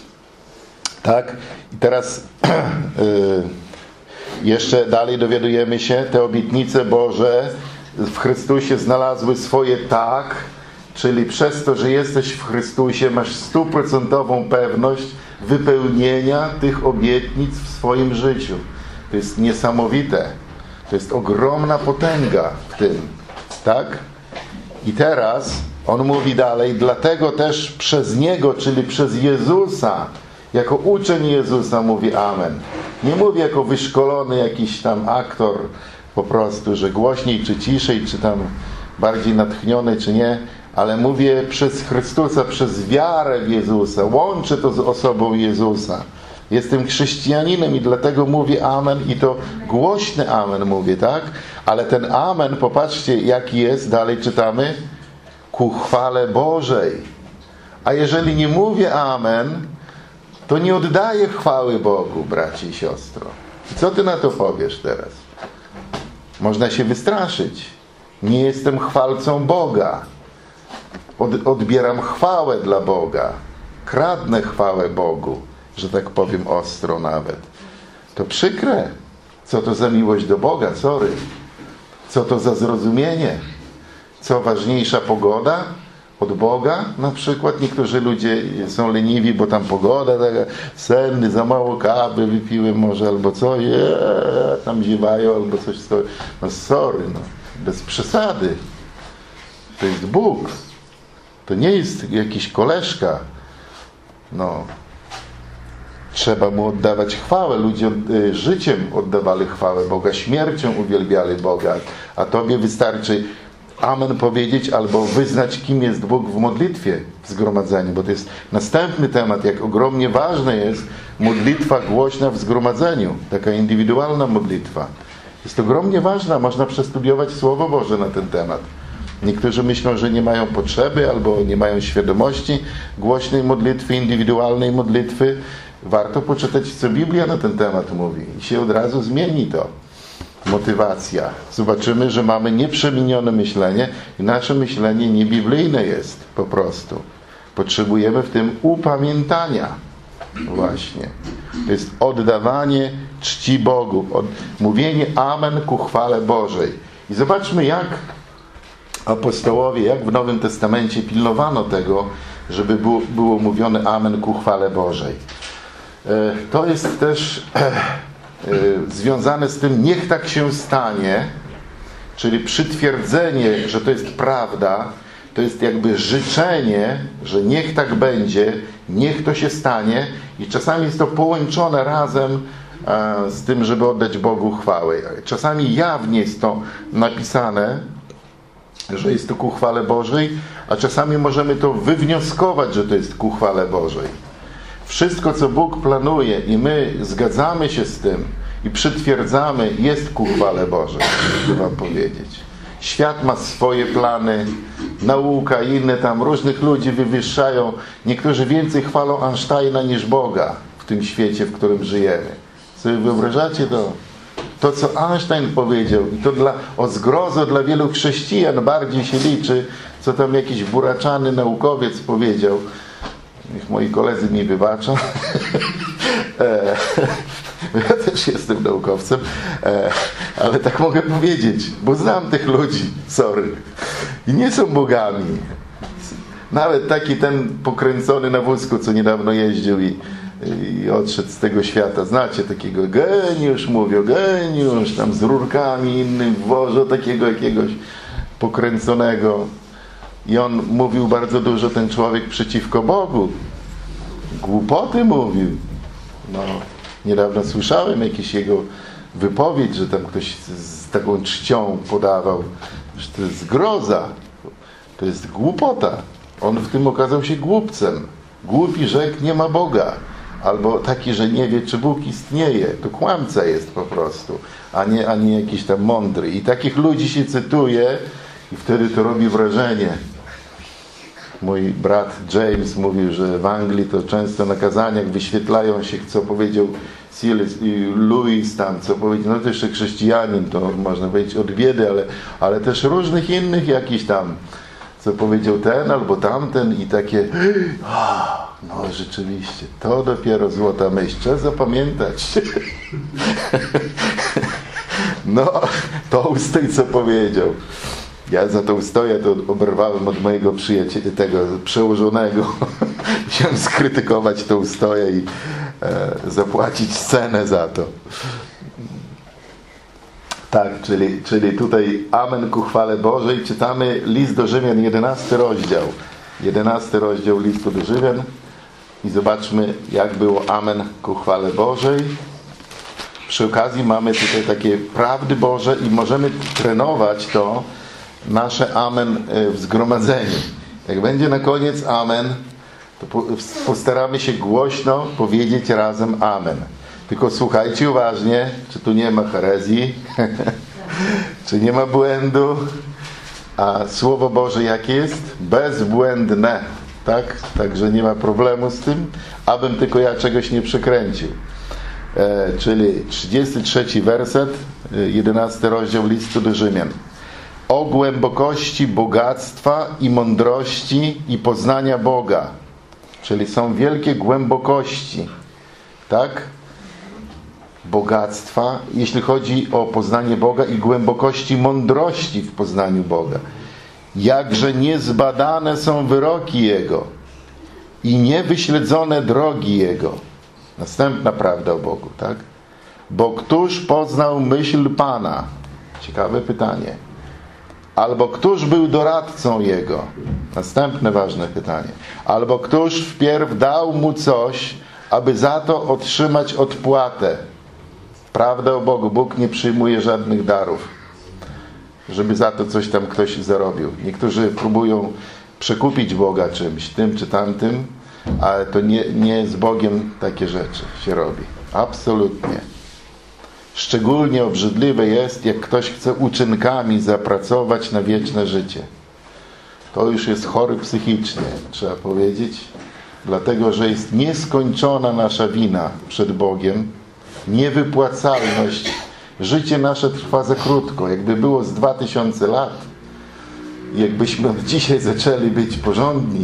Tak? I teraz yy, jeszcze dalej dowiadujemy się, te obietnice Boże w Chrystusie znalazły swoje tak, czyli przez to, że jesteś w Chrystusie, masz stuprocentową pewność wypełnienia tych obietnic w swoim życiu. To jest niesamowite. To jest ogromna potęga w tym. Tak? I teraz on mówi dalej, dlatego też przez Niego, czyli przez Jezusa, jako uczeń Jezusa mówi Amen. Nie mówi jako wyszkolony jakiś tam aktor po prostu, że głośniej czy ciszej, czy tam bardziej natchniony, czy nie, ale mówię przez Chrystusa, przez wiarę w Jezusa. Łączę to z osobą Jezusa. Jestem chrześcijaninem i dlatego mówię Amen i to głośny Amen mówię, tak? Ale ten Amen, popatrzcie jaki jest, dalej czytamy, ku chwale Bożej. A jeżeli nie mówię Amen, to nie oddaję chwały Bogu, braci i siostro. I co ty na to powiesz teraz? Można się wystraszyć. Nie jestem chwalcą Boga. Od, odbieram chwałę dla Boga. Kradnę chwałę Bogu, że tak powiem ostro nawet. To przykre. Co to za miłość do Boga? Sorry. Co to za zrozumienie? Co ważniejsza pogoda od Boga? Na przykład niektórzy ludzie są leniwi, bo tam pogoda taka senny, za mało kawy wypiłem może, albo co, yeah, tam ziewają, albo coś. No sorry, no. bez przesady. To jest Bóg. To nie jest jakiś koleżka. No. Trzeba Mu oddawać chwałę. Ludzie życiem oddawali chwałę Boga, śmiercią uwielbiali Boga. A Tobie wystarczy amen powiedzieć albo wyznać, kim jest Bóg w modlitwie w zgromadzeniu. Bo to jest następny temat, jak ogromnie ważna jest modlitwa głośna w zgromadzeniu. Taka indywidualna modlitwa. Jest ogromnie ważna. Można przestudiować Słowo Boże na ten temat. Niektórzy myślą, że nie mają potrzeby albo nie mają świadomości głośnej modlitwy, indywidualnej modlitwy. Warto poczytać, co Biblia na ten temat mówi. I się od razu zmieni to. Motywacja. Zobaczymy, że mamy nieprzemienione myślenie i nasze myślenie niebiblijne jest po prostu. Potrzebujemy w tym upamiętania. Właśnie. To jest oddawanie czci Bogu. Od, mówienie amen ku chwale Bożej. I zobaczmy, jak apostołowie, jak w Nowym Testamencie pilnowano tego, żeby było, było mówione amen ku chwale Bożej. To jest też związane z tym, niech tak się stanie, czyli przytwierdzenie, że to jest prawda, to jest jakby życzenie, że niech tak będzie, niech to się stanie i czasami jest to połączone razem z tym, żeby oddać Bogu chwałę. Czasami jawnie jest to napisane, że jest to ku chwale Bożej, a czasami możemy to wywnioskować, że to jest ku chwale Bożej. Wszystko, co Bóg planuje i my zgadzamy się z tym i przytwierdzamy, jest ku chwale Bożej, chcę wam powiedzieć. Świat ma swoje plany, nauka i inne tam różnych ludzi wywyższają. Niektórzy więcej chwalą Einsteina niż Boga w tym świecie, w którym żyjemy. Sobie wyobrażacie to? To, co Einstein powiedział, i to dla, o zgrozo dla wielu chrześcijan bardziej się liczy, co tam jakiś buraczany naukowiec powiedział. Niech moi koledzy mi wybaczą. Ja też jestem naukowcem, ale tak mogę powiedzieć, bo znam tych ludzi, sorry. I nie są bogami. Nawet taki ten pokręcony na wózku, co niedawno jeździł i, i odszedł z tego świata. Znacie takiego geniusz, mówią, geniusz, tam z rurkami innym włożą takiego jakiegoś pokręconego. I on mówił bardzo dużo, ten człowiek, przeciwko Bogu. Głupoty mówił. No, niedawno słyszałem jakieś jego wypowiedź, że tam ktoś z, z taką czcią podawał. Że to jest groza. To jest głupota. On w tym okazał się głupcem. Głupi rzekł, nie ma Boga. Albo taki, że nie wie, czy Bóg istnieje. To kłamca jest po prostu, a nie, a nie jakiś tam mądry. I takich ludzi się cytuje i wtedy to robi wrażenie. Mój brat James mówił, że w Anglii to często na kazaniach wyświetlają się, co powiedział Silas i Louis tam, co powiedział, no to jeszcze chrześcijanin, to można powiedzieć od biedy, ale, ale też różnych innych jakichś tam, co powiedział ten albo tamten i takie, no rzeczywiście, to dopiero złota myśl, trzeba zapamiętać. No, to ustoj, co powiedział. Ja za to ustoję, to oberwałem od mojego przyjaciela, tego przełożonego. Musiałem skrytykować to ustoję i e, zapłacić cenę za to. Tak, czyli, czyli tutaj amen ku chwale Bożej. Czytamy list do Rzymian, jedenasty rozdział. jedenasty rozdział listu do Rzymian. I zobaczmy, jak było amen ku chwale Bożej. Przy okazji mamy tutaj takie prawdy Boże i możemy trenować to, nasze amen w zgromadzeniu. Jak będzie na koniec amen, to postaramy się głośno powiedzieć razem amen. Tylko słuchajcie uważnie, czy tu nie ma herezji, czy nie ma błędu, a Słowo Boże jakie jest? Bezbłędne. Tak? Także nie ma problemu z tym, abym tylko ja czegoś nie przekręcił. E, czyli trzydziesty trzeci werset, jedenasty rozdział listu do Rzymian. O głębokości bogactwa i mądrości i poznania Boga. Czyli są wielkie głębokości. Tak? Bogactwa, jeśli chodzi o poznanie Boga i głębokości mądrości w poznaniu Boga. Jakże niezbadane są wyroki Jego i niewyśledzone drogi Jego. Następna prawda o Bogu, tak? Bo któż poznał myśl Pana? Ciekawe pytanie. Albo któż był doradcą Jego? Następne ważne pytanie. Albo któż wpierw dał Mu coś, aby za to otrzymać odpłatę? Prawda o Bogu. Bóg nie przyjmuje żadnych darów, żeby za to coś tam ktoś zarobił. Niektórzy próbują przekupić Boga czymś, tym czy tamtym, ale to nie, nie z Bogiem takie rzeczy się robi. Absolutnie. Szczególnie obrzydliwe jest, jak ktoś chce uczynkami zapracować na wieczne życie. To już jest chory psychicznie, trzeba powiedzieć, dlatego, że jest nieskończona nasza wina przed Bogiem, niewypłacalność. Życie nasze trwa za krótko. Jakby było z dwa tysiące lat, jakbyśmy od dzisiaj zaczęli być porządni,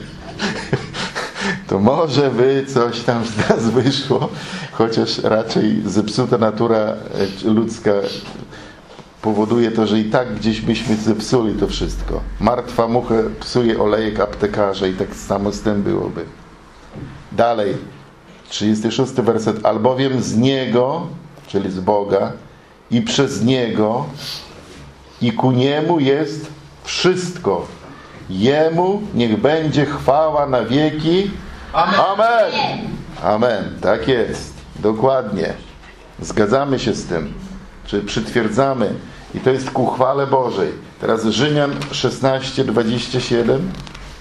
to może by coś tam z nas wyszło, chociaż raczej zepsuta natura ludzka powoduje to, że i tak gdzieś byśmy zepsuli to wszystko. Martwa mucha psuje olejek aptekarza i tak samo z tym byłoby. Dalej, trzydziesty szósty werset. Albowiem z Niego, czyli z Boga, i przez Niego, i ku Niemu jest wszystko. Jemu niech będzie chwała na wieki. Amen. Amen. Amen. Tak jest. Dokładnie. Zgadzamy się z tym. Czy przytwierdzamy. I to jest ku chwale Bożej. Teraz Rzymian szesnaście, dwadzieścia siedem.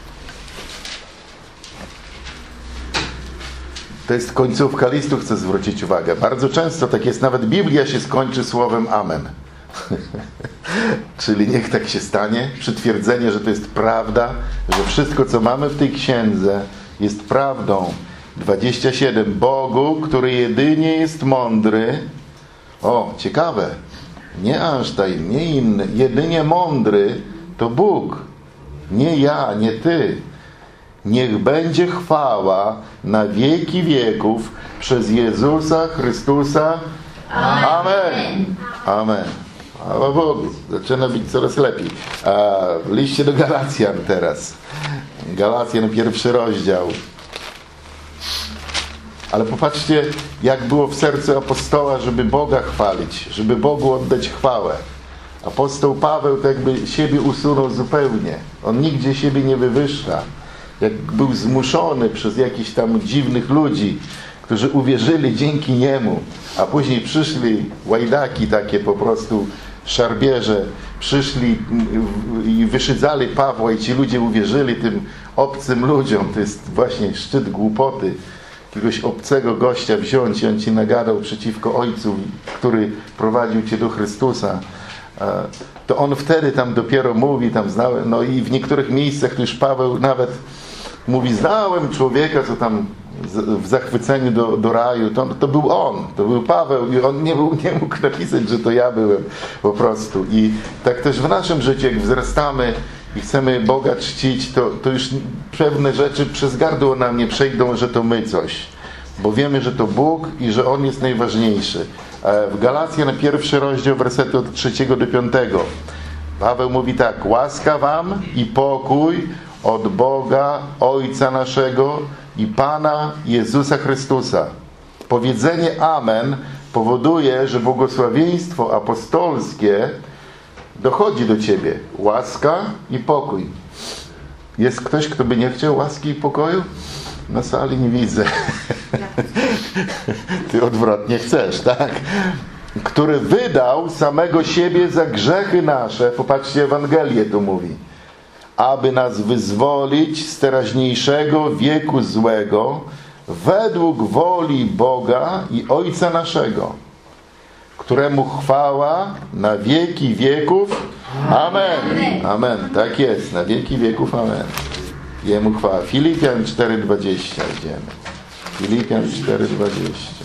To jest końcówka listu, chcę zwrócić uwagę. Bardzo często tak jest. Nawet Biblia się skończy słowem Amen. Czyli niech tak się stanie. Przytwierdzenie, że to jest prawda, że wszystko, co mamy w tej księdze, jest prawdą. dwadzieścia siedem. Bogu, który jedynie jest mądry. O, ciekawe. Nie Einstein, nie inny. Jedynie mądry to Bóg. Nie ja, nie ty. Niech będzie chwała na wieki wieków przez Jezusa Chrystusa. Amen. Amen. Chwała Bogu. Zaczyna być coraz lepiej. A w liście do Galacjan teraz. Galacjan, pierwszy rozdział. Ale popatrzcie, jak było w sercu apostoła, żeby Boga chwalić, żeby Bogu oddać chwałę. Apostoł Paweł to jakby siebie usunął zupełnie. On nigdzie siebie nie wywyższa. Jak był zmuszony przez jakichś tam dziwnych ludzi, którzy uwierzyli dzięki niemu, a później przyszli łajdaki takie po prostu, szarbierze, przyszli i wyszydzali Pawła i ci ludzie uwierzyli tym obcym ludziom. To jest właśnie szczyt głupoty. Jakiegoś obcego gościa wziąć i on ci nagadał przeciwko Ojcu, który prowadził cię do Chrystusa. To on wtedy tam dopiero mówi, tam znałem, no i w niektórych miejscach to już Paweł nawet mówi, znałem człowieka, co tam w zachwyceniu do, do raju, to, to był on, to był Paweł i on nie, był, nie mógł napisać, że to ja byłem po prostu. I tak też w naszym życiu, jak wzrastamy i chcemy Boga czcić, to, to już pewne rzeczy przez gardło nam nie przejdą, że to my coś. Bo wiemy, że to Bóg i że On jest najważniejszy. W Galacjan na pierwszy rozdział, wersety od trzeciego do piątego. Paweł mówi tak. Łaska wam i pokój od Boga, Ojca naszego i Pana Jezusa Chrystusa. Powiedzenie Amen powoduje, że błogosławieństwo apostolskie dochodzi do ciebie. Łaska i pokój. Jest ktoś, kto by nie chciał łaski i pokoju? Na sali nie widzę. Ty odwrotnie chcesz, tak? Który wydał samego siebie za grzechy nasze. Popatrzcie, Ewangelię tu mówi. Aby nas wyzwolić z teraźniejszego wieku złego według woli Boga i Ojca naszego, któremu chwała na wieki wieków. Amen. Amen. Tak jest. Na wieki wieków. Amen. Jemu chwała. Filipian cztery dwadzieścia idziemy. Filipian cztery dwadzieścia.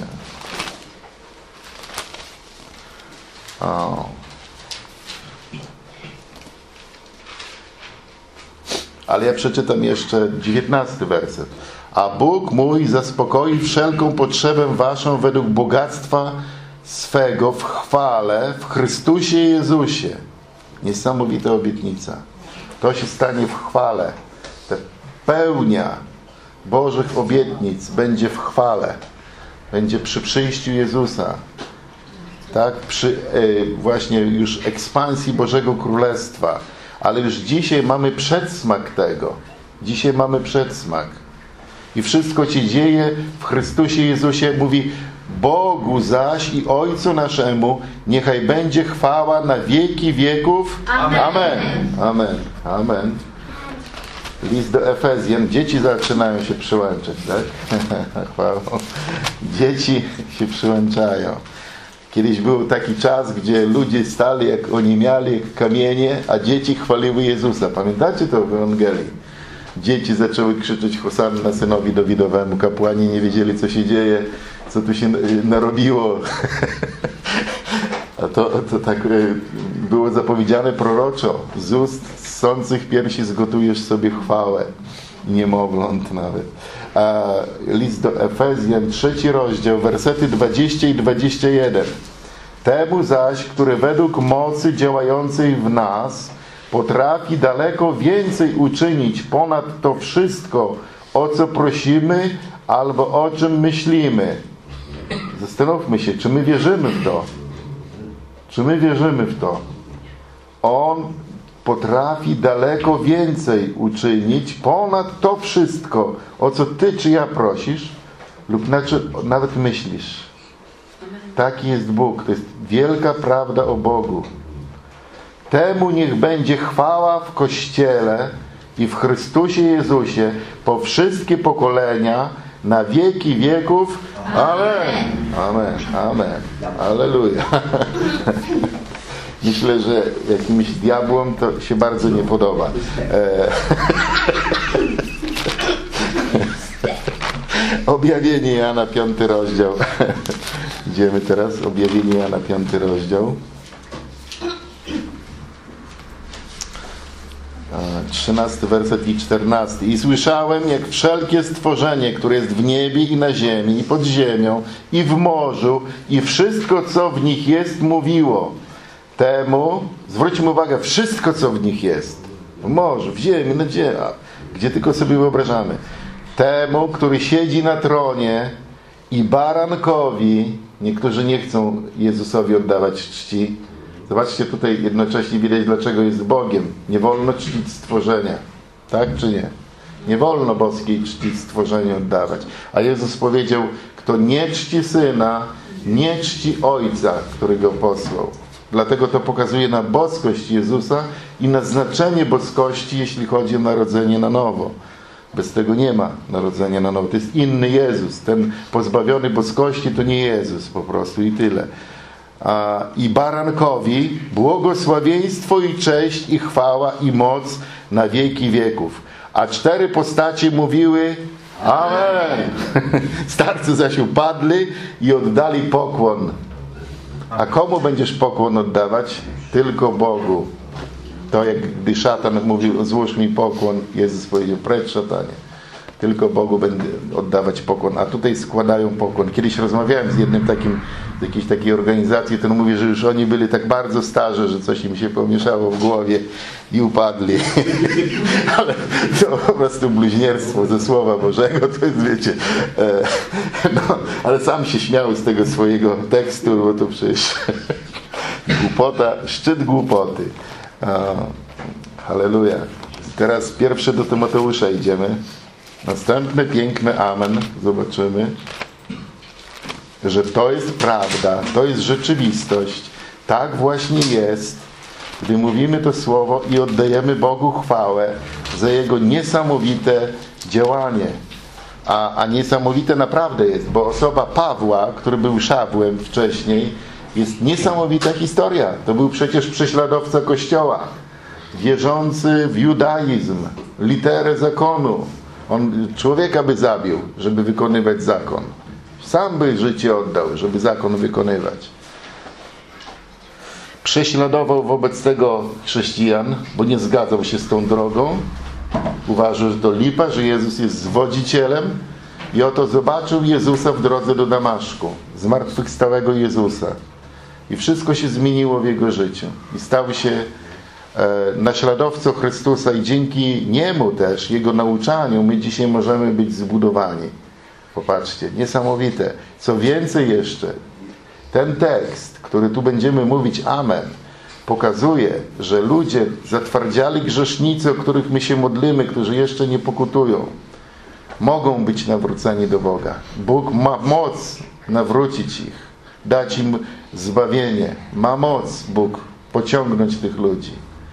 O. Ale ja przeczytam jeszcze dziewiętnasty werset. A Bóg mój zaspokoi wszelką potrzebę waszą według bogactwa swego w chwale w Chrystusie Jezusie. Niesamowita obietnica. To się stanie w chwale. Ta pełnia Bożych obietnic będzie w chwale. Będzie przy przyjściu Jezusa. tak? Przy e, właśnie już ekspansji Bożego Królestwa. Ale już dzisiaj mamy przedsmak tego. Dzisiaj mamy przedsmak. I wszystko się dzieje w Chrystusie Jezusie. Mówi: Bogu zaś i Ojcu naszemu niechaj będzie chwała na wieki wieków. Amen. Amen. Amen. Amen. List do Efezjan. Dzieci zaczynają się przyłączać, tak? Chwała. Dzieci się przyłączają. Kiedyś był taki czas, gdzie ludzie stali jak oniemiali, jak kamienie, a dzieci chwaliły Jezusa. Pamiętacie to w Ewangelii? Dzieci zaczęły krzyczeć Hosanna synowi Dawidowemu. Kapłani nie wiedzieli, co się dzieje, co tu się narobiło. A to, to tak było zapowiedziane proroczo. Z ust ssących piersi zgotujesz sobie chwałę. Niemowląt nawet. A list do Efezjan, trzeci rozdział, wersety dwadzieścia i dwadzieścia jeden. Temu zaś, który według mocy działającej w nas potrafi daleko więcej uczynić ponad to wszystko, o co prosimy albo o czym myślimy. Zastanówmy się, czy my wierzymy w to? Czy my wierzymy w to? On potrafi daleko więcej uczynić ponad to wszystko, o co ty czy ja prosisz lub nawet myślisz. Taki jest Bóg. To jest wielka prawda o Bogu. Temu niech będzie chwała w Kościele i w Chrystusie Jezusie po wszystkie pokolenia, na wieki wieków. Amen. Amen. Amen. Alleluja. Myślę, że jakimś diabłom to się bardzo nie podoba. E... Objawienie Jana, piąty rozdział. Idziemy teraz. Objawienie Jana, piąty rozdział. trzynasty werset i czternasty. I słyszałem, jak wszelkie stworzenie, które jest w niebie i na ziemi, i pod ziemią, i w morzu, i wszystko, co w nich jest, mówiło. Temu, zwróćmy uwagę, wszystko, co w nich jest, w morzu, w ziemi, na ziemi, gdzie tylko sobie wyobrażamy. Temu, który siedzi na tronie i barankowi, niektórzy nie chcą Jezusowi oddawać czci. Zobaczcie, tutaj jednocześnie widać, dlaczego jest Bogiem. Nie wolno czcić stworzenia. Tak czy nie? Nie wolno boskiej czci stworzenia oddawać. A Jezus powiedział, kto nie czci Syna, nie czci Ojca, który Go posłał. Dlatego to pokazuje na boskość Jezusa i na znaczenie boskości, jeśli chodzi o narodzenie na nowo. Bez tego nie ma narodzenia na nowo. To jest inny Jezus. Ten pozbawiony boskości to nie Jezus po prostu i tyle. A, i barankowi błogosławieństwo i cześć i chwała i moc na wieki wieków. A cztery postacie mówiły Amen. Starcy zaś upadli i oddali pokłon. A komu będziesz pokłon oddawać? Tylko Bogu. To jak gdy szatan mówił, złóż mi pokłon, Jezus powiedział, precz szatanie. Tylko Bogu będę oddawać pokłon. A tutaj składają pokłon. Kiedyś rozmawiałem z jednym takim, z jakiejś takiej organizacji, ten mówi, że już oni byli tak bardzo starzy, że coś im się pomieszało w głowie i upadli. Ale to po prostu bluźnierstwo ze Słowa Bożego, to jest, wiecie, e, no, ale sam się śmiał z tego swojego tekstu, bo to przecież głupota, szczyt głupoty. E, halleluja. Teraz pierwsze do Tymoteusza idziemy. Następny piękny amen. Zobaczymy, że to jest prawda, to jest rzeczywistość. Tak właśnie jest, gdy mówimy to słowo i oddajemy Bogu chwałę za Jego niesamowite działanie. A, a niesamowite naprawdę jest, bo osoba Pawła, który był Szawłem wcześniej, jest niesamowita historia. To był przecież prześladowca Kościoła, wierzący w judaizm, literę zakonu. On człowieka by zabił, żeby wykonywać zakon. Sam by życie oddał, żeby zakon wykonywać. Prześladował wobec tego chrześcijan, bo nie zgadzał się z tą drogą. Uważał, że to lipa, że Jezus jest zwodzicielem. I oto zobaczył Jezusa w drodze do Damaszku. Zmartwychwstałego Jezusa. I wszystko się zmieniło w jego życiu. I stał się naśladowcą Chrystusa i dzięki Niemu też, Jego nauczaniu, my dzisiaj możemy być zbudowani. Popatrzcie, niesamowite. Co więcej jeszcze, ten tekst, który tu będziemy mówić amen, pokazuje, że ludzie zatwardziali grzesznicy, o których my się modlimy, którzy jeszcze nie pokutują, mogą być nawróceni do Boga. Bóg ma moc nawrócić ich, dać im zbawienie. Ma moc Bóg pociągnąć tych ludzi.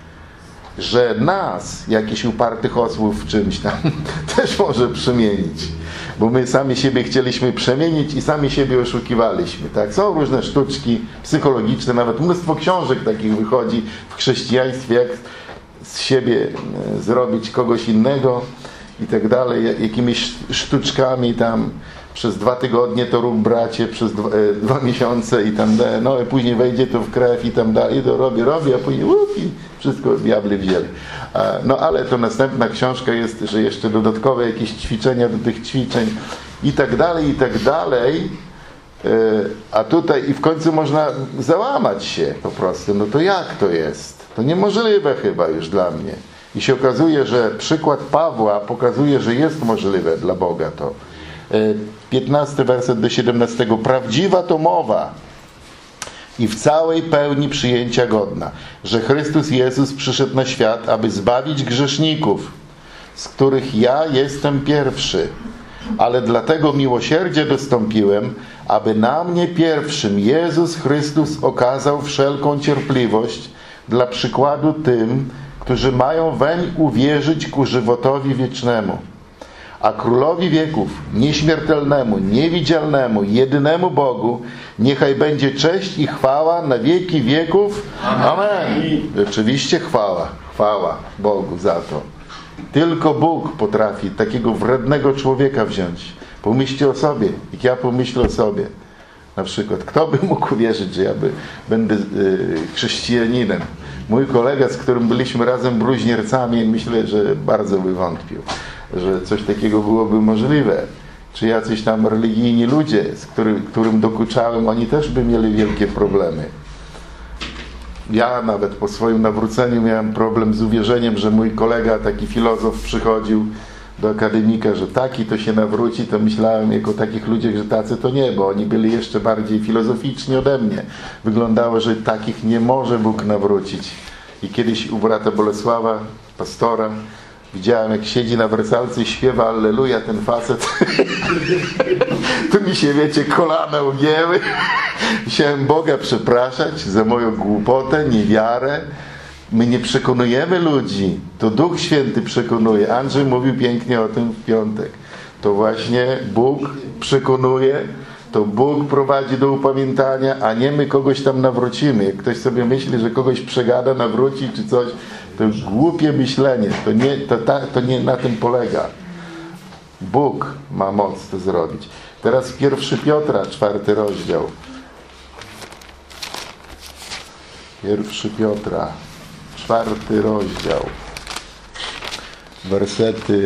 Że nas, jakiś upartych osłów w czymś tam, też może przemienić. Bo my sami siebie chcieliśmy przemienić i sami siebie oszukiwaliśmy. Tak? Są różne sztuczki psychologiczne, nawet mnóstwo książek takich wychodzi w chrześcijaństwie, jak z siebie zrobić kogoś innego i tak dalej, jakimiś sztuczkami tam przez dwa tygodnie to rób bracie, przez dwa, e, dwa miesiące i tam dalej, no i później wejdzie to w krew i tam dalej, to robię, robię, a później łup, i wszystko diabli wzięli. A, no ale to następna książka jest, że jeszcze dodatkowe jakieś ćwiczenia do tych ćwiczeń i tak dalej, i tak dalej. E, a tutaj i w końcu można załamać się po prostu. No to jak to jest? To niemożliwe chyba już dla mnie. I się okazuje, że przykład Pawła pokazuje, że jest możliwe dla Boga to. piętnasty werset do siedemnastego. Prawdziwa to mowa i w całej pełni przyjęcia godna, że Chrystus Jezus przyszedł na świat, aby zbawić grzeszników, z których ja jestem pierwszy. Ale dlatego miłosierdzie dostąpiłem, aby na mnie pierwszym Jezus Chrystus okazał wszelką cierpliwość dla przykładu tym, którzy mają weń uwierzyć ku żywotowi wiecznemu. A Królowi wieków, nieśmiertelnemu, niewidzialnemu, jedynemu Bogu, niechaj będzie cześć i chwała na wieki wieków. Amen. Rzeczywiście chwała, chwała Bogu za to. Tylko Bóg potrafi takiego wrednego człowieka wziąć. Pomyślcie o sobie, jak ja pomyślę o sobie. Na przykład, kto by mógł uwierzyć, że ja by, będę yy, chrześcijaninem? Mój kolega, z którym byliśmy razem bluźniercami, myślę, że bardzo by wątpił, że coś takiego byłoby możliwe. Czy jacyś tam religijni ludzie, z który, którym dokuczałem, oni też by mieli wielkie problemy. Ja nawet po swoim nawróceniu miałem problem z uwierzeniem, że mój kolega, taki filozof, przychodził do akademika, że taki to się nawróci, to myślałem jako takich ludziach, że tacy to nie, bo oni byli jeszcze bardziej filozoficzni ode mnie. Wyglądało, że takich nie może Bóg nawrócić. I kiedyś u brata Bolesława, pastora, widziałem, jak siedzi na wersalce i śpiewa Alleluja, ten facet. Tu mi się, wiecie, kolana ugięły. Musiałem Boga przepraszać za moją głupotę, niewiarę. My nie przekonujemy ludzi. To Duch Święty przekonuje. Andrzej mówił pięknie o tym w piątek. To właśnie Bóg przekonuje, to Bóg prowadzi do upamiętania, a nie my kogoś tam nawrócimy. Jak ktoś sobie myśli, że kogoś przegada, nawróci czy coś, to głupie myślenie. To nie, to, ta, to nie na tym polega. Bóg ma moc to zrobić. Teraz pierwszy Piotra, czwarty rozdział. Pierwszy Piotra, czwarty rozdział. Wersety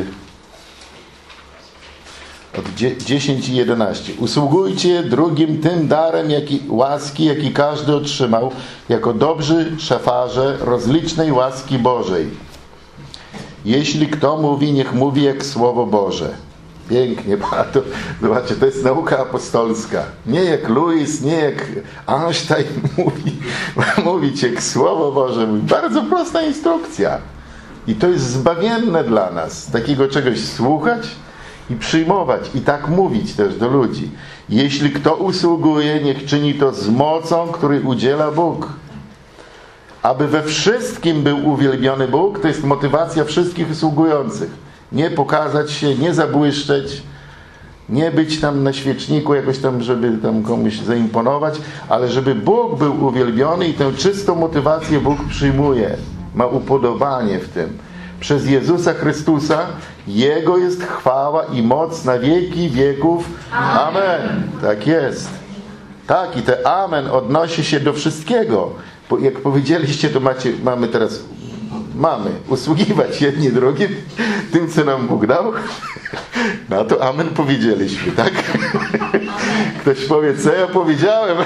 od dziesięć i jedenaście. Usługujcie drugim tym darem jaki, łaski, jaki każdy otrzymał, jako dobrzy szafarze rozlicznej łaski Bożej. Jeśli kto mówi, niech mówi jak Słowo Boże. Pięknie, to, zobaczcie, to jest nauka apostolska. Nie jak Louis, nie jak Einstein mówi, mówić jak Słowo Boże. Mówi. Bardzo prosta instrukcja. I to jest zbawienne dla nas. Takiego czegoś słuchać i przyjmować. I tak mówić też do ludzi. Jeśli kto usługuje, niech czyni to z mocą, której udziela Bóg. Aby we wszystkim był uwielbiony Bóg, to jest motywacja wszystkich usługujących. Nie pokazać się, nie zabłyszczeć, nie być tam na świeczniku jakoś tam, żeby tam komuś zaimponować, ale żeby Bóg był uwielbiony i tę czystą motywację Bóg przyjmuje. Ma upodobanie w tym. Przez Jezusa Chrystusa Jego jest chwała i moc na wieki wieków. Amen. Tak jest. Tak, i te amen odnosi się do wszystkiego. Bo jak powiedzieliście, to macie, mamy teraz mamy usługiwać jedni drugim tym, co nam Bóg dał. No to amen powiedzieliśmy, tak? Ktoś powie, co ja powiedziałem?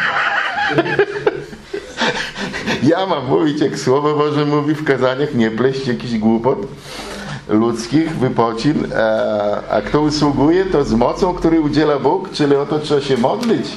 Ja mam mówić, jak Słowo Boże mówi w kazaniach, nie pleść jakichś głupot ludzkich, wypocin, a, a kto usługuje, to z mocą, której udziela Bóg, czyli o to trzeba się modlić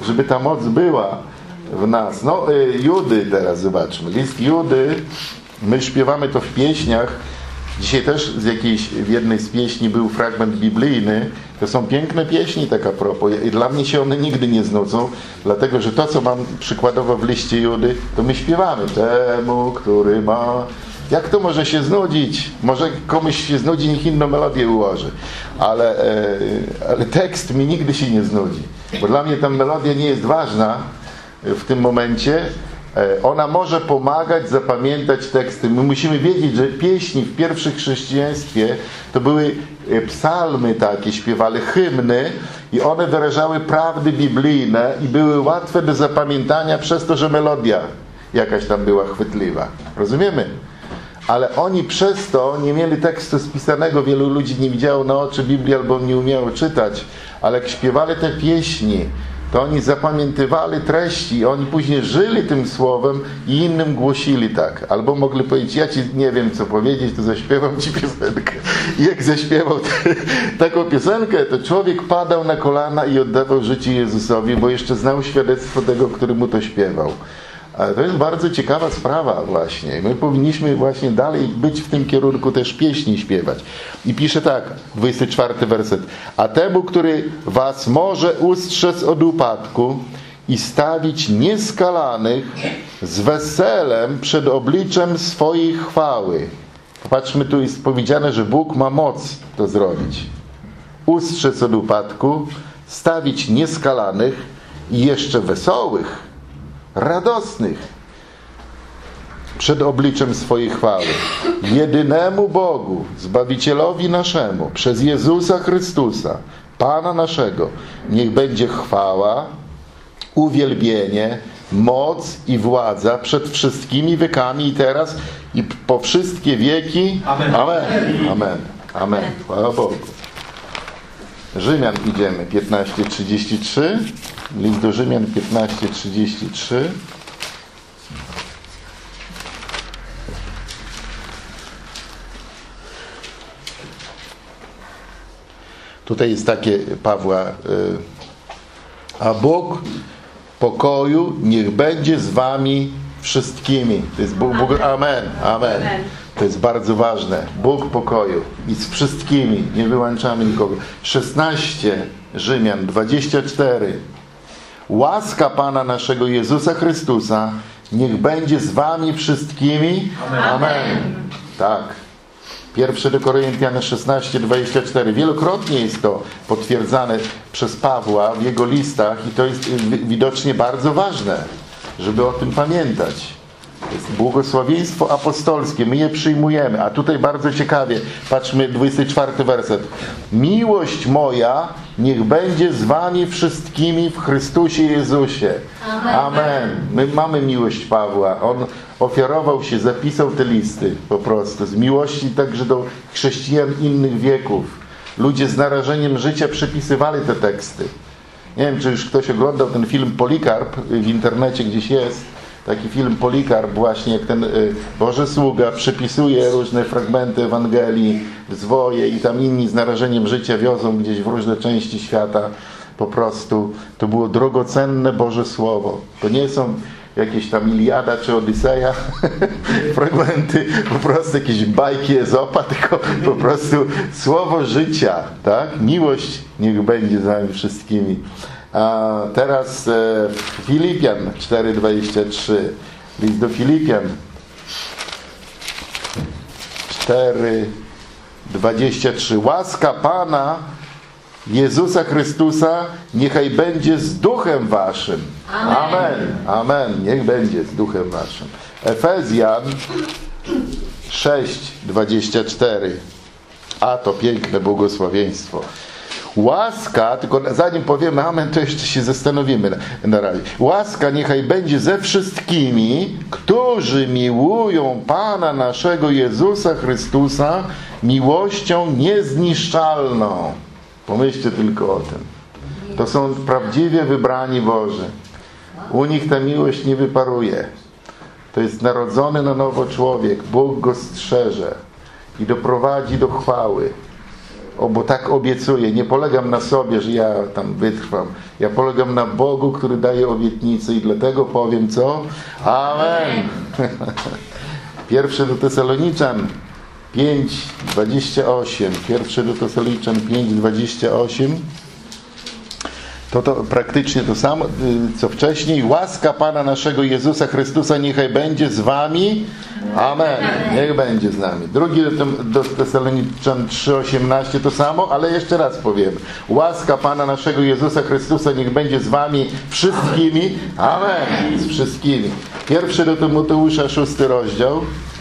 żeby ta moc była w nas. No, Judy teraz zobaczmy. List Judy, my śpiewamy to w pieśniach. Dzisiaj też z jakiejś, w jednej z pieśni był fragment biblijny. To są piękne pieśni, tak a propos. I dla mnie się one nigdy nie znudzą, dlatego że to, co mam przykładowo w liście Judy, to my śpiewamy. Temu, który ma... Jak to może się znudzić? Może komuś się znudzi, niech inną melodię ułoży. Ale, e, ale tekst mi nigdy się nie znudzi. Bo dla mnie ta melodia nie jest ważna w tym momencie. Ona może pomagać zapamiętać teksty. My musimy wiedzieć, że pieśni w pierwszym chrześcijaństwie to były psalmy takie, śpiewali hymny i one wyrażały prawdy biblijne i były łatwe do zapamiętania przez to, że melodia jakaś tam była chwytliwa. Rozumiemy? Ale oni przez to nie mieli tekstu spisanego. Wielu ludzi nie widziało na oczy Biblii albo nie umiało czytać. Ale jak śpiewali te pieśni, to oni zapamiętywali treści i oni później żyli tym słowem i innym głosili tak. Albo mogli powiedzieć, ja ci nie wiem co powiedzieć, to zaśpiewam ci piosenkę. I jak zaśpiewał te, taką piosenkę, to człowiek padał na kolana i oddawał życie Jezusowi, bo jeszcze znał świadectwo tego, który mu to śpiewał. Ale to jest bardzo ciekawa sprawa właśnie. My powinniśmy właśnie dalej być w tym kierunku też pieśni śpiewać. I pisze tak, dwudziesty czwarty werset. A temu, który was może ustrzec od upadku i stawić nieskalanych z weselem przed obliczem swojej chwały. Popatrzmy, tu jest powiedziane, że Bóg ma moc to zrobić. Ustrzec od upadku, stawić nieskalanych i jeszcze wesołych, radosnych przed obliczem swojej chwały. Jedynemu Bogu, Zbawicielowi naszemu, przez Jezusa Chrystusa, Pana naszego, niech będzie chwała, uwielbienie, moc i władza przed wszystkimi wiekami i teraz i po wszystkie wieki. Amen. Amen. Amen. Amen. Chwała Bogu. Rzymian idziemy, piętnaście trzydzieści trzy. List do Rzymian piętnaście trzydzieści trzy. Tutaj jest takie Pawła. A Bóg pokoju niech będzie z wami wszystkimi. To jest Bóg, Bóg, amen, amen. To jest bardzo ważne. Bóg pokoju i z wszystkimi. Nie wyłączamy nikogo. szesnaście Rzymian dwadzieścia cztery. Łaska Pana naszego Jezusa Chrystusa niech będzie z wami wszystkimi. Amen. Amen. Tak. Pierwszy do Koryntian szesnaście dwadzieścia cztery. Wielokrotnie jest to potwierdzane przez Pawła w jego listach i to jest widocznie bardzo ważne, żeby o tym pamiętać. To jest błogosławieństwo apostolskie. My je przyjmujemy. A tutaj bardzo ciekawie, patrzmy, dwudziesty czwarty werset. Miłość moja niech będzie z wami wszystkimi w Chrystusie Jezusie. Amen. Amen. My mamy miłość Pawła. On ofiarował się, zapisał te listy po prostu. Z miłości także do chrześcijan innych wieków. Ludzie z narażeniem życia przepisywali te teksty. Nie wiem, czy już ktoś oglądał ten film Polikarp, w internecie gdzieś jest. Taki film Polikarp właśnie, jak ten Boży Sługa przepisuje różne fragmenty Ewangelii, zwoje i tam inni z narażeniem życia wiozą gdzieś w różne części świata. Po prostu to było drogocenne Boże Słowo. To nie są jakieś tam Iliada czy Odyseja fragmenty, po prostu jakieś bajki Ezopa, tylko po prostu Słowo życia, tak? Miłość niech będzie z nami wszystkimi. A teraz e, Filipian cztery dwadzieścia trzy. List do Filipian cztery dwadzieścia trzy. Łaska Pana Jezusa Chrystusa niechaj będzie z duchem waszym. Amen. Amen. Amen. Niech będzie z duchem waszym. Efezjan sześć dwadzieścia cztery. A to piękne błogosławieństwo. Łaska, tylko zanim powiemy amen, to jeszcze się zastanowimy na, na razie. Łaska niechaj będzie ze wszystkimi, którzy miłują Pana naszego Jezusa Chrystusa miłością niezniszczalną. Pomyślcie tylko o tym. To są prawdziwie wybrani Boży. U nich ta miłość nie wyparuje. To jest narodzony na nowo człowiek. Bóg go strzeże i doprowadzi do chwały. o, bo tak obiecuję. Nie polegam na sobie, że ja tam wytrwam. Ja polegam na Bogu, który daje obietnicę i dlatego powiem co? Amen. Pierwszy do Tesaloniczan pięć, dwadzieścia osiem. Pierwszy do Tesaloniczan pięć, dwadzieścia osiem. To, to praktycznie to samo, co wcześniej. Łaska Pana naszego Jezusa Chrystusa niechaj będzie z wami. Amen. Niech będzie z nami. Drugi do, do Tesaloniczan trzy, osiemnaście to samo, ale jeszcze raz powiem. Łaska Pana naszego Jezusa Chrystusa niech będzie z wami wszystkimi. Amen. Z wszystkimi. Pierwszy do Tymoteusza, szósty rozdział.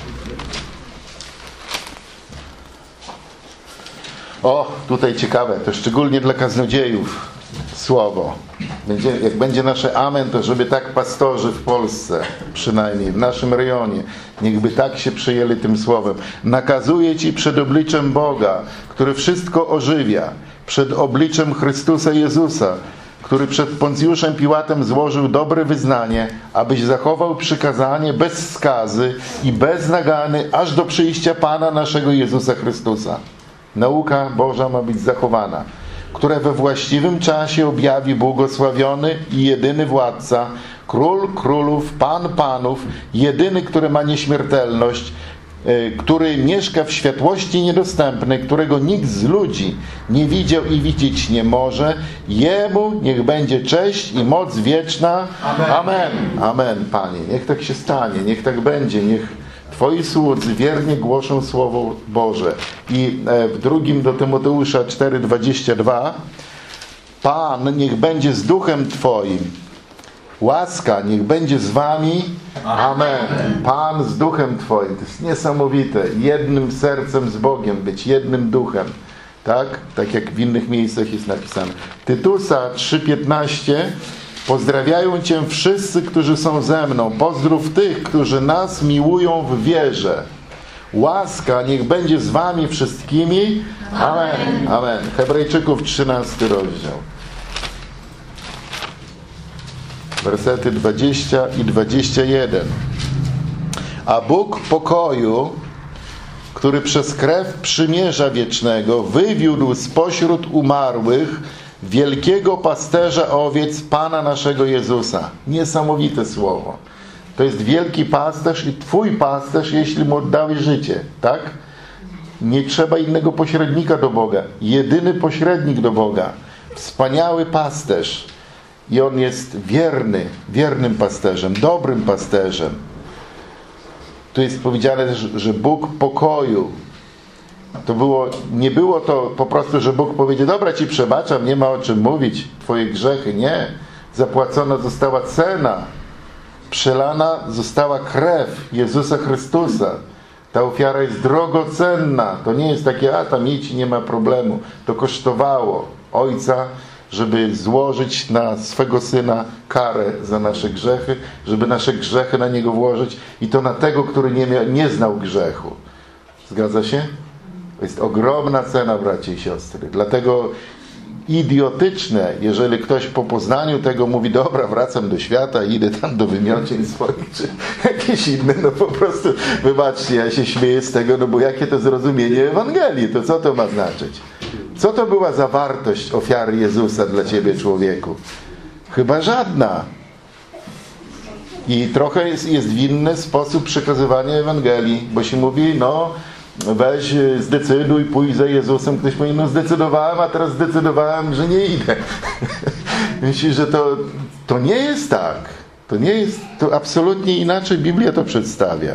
O, tutaj ciekawe, to szczególnie dla kaznodziejów słowo. Będzie, jak będzie nasze amen, to żeby tak pastorzy w Polsce, przynajmniej w naszym rejonie, niechby tak się przyjęli tym słowem. Nakazuję Ci przed obliczem Boga, który wszystko ożywia, przed obliczem Chrystusa Jezusa, który przed Poncjuszem Piłatem złożył dobre wyznanie, abyś zachował przykazanie bez skazy i bez nagany, aż do przyjścia Pana naszego Jezusa Chrystusa. Nauka Boża ma być zachowana, które we właściwym czasie objawi błogosławiony i jedyny władca, król królów, pan panów, jedyny, który ma nieśmiertelność, który mieszka w światłości niedostępnej, którego nikt z ludzi nie widział i widzieć nie może. Jemu niech będzie cześć i moc wieczna. Amen. Amen, Amen Panie. Niech tak się stanie, niech tak będzie, niech Twoi słudzy wiernie głoszą Słowo Boże. I w drugim do Tymoteusza cztery, dwadzieścia dwa Pan niech będzie z duchem Twoim. Łaska niech będzie z wami. Amen. Pan z duchem Twoim. To jest niesamowite. Jednym sercem z Bogiem być, jednym duchem. Tak? Tak jak w innych miejscach jest napisane. Tytusa trzy, piętnaście Pozdrawiają Cię wszyscy, którzy są ze mną. Pozdrów tych, którzy nas miłują w wierze. Łaska niech będzie z wami wszystkimi. Amen. Amen. Hebrajczyków trzynasty rozdział. Wersety dwadzieścia i dwadzieścia jeden. A Bóg pokoju, który przez krew przymierza wiecznego wywiódł spośród umarłych wielkiego pasterza owiec Pana naszego Jezusa. Niesamowite słowo. To jest wielki pasterz i Twój pasterz, jeśli mu oddałeś życie. Tak? Nie trzeba innego pośrednika do Boga. Jedyny pośrednik do Boga. Wspaniały pasterz. I on jest wierny, wiernym pasterzem, dobrym pasterzem. Tu jest powiedziane, że Bóg pokoju. To było, nie było to po prostu, że Bóg powiedział, dobra, Ci przebaczam, nie ma o czym mówić, Twoje grzechy. Nie. Zapłacona została cena. Przelana została krew Jezusa Chrystusa. Ta ofiara jest drogocenna. To nie jest takie, a tam idź, nie ma problemu. To kosztowało Ojca, żeby złożyć na swego Syna karę za nasze grzechy, żeby nasze grzechy na Niego włożyć i to na tego, który nie, miał, nie znał grzechu. Zgadza się? To jest ogromna cena, bracia i siostry. Dlatego idiotyczne, jeżeli ktoś po poznaniu tego mówi, dobra, wracam do świata, idę tam do wymiocień swoich, czy jakieś inne, no po prostu, wybaczcie, ja się śmieję z tego, no bo jakie to zrozumienie Ewangelii, to co to ma znaczyć? Co to była za wartość ofiary Jezusa dla ciebie, człowieku? Chyba żadna. I trochę jest, jest winny sposób przekazywania Ewangelii, bo się mówi, no weź, zdecyduj, pójdź za Jezusem. Ktoś mówi, no zdecydowałem, a teraz zdecydowałem, że nie idę. Myślę, że to, to nie jest tak. To nie jest, to absolutnie inaczej Biblia to przedstawia.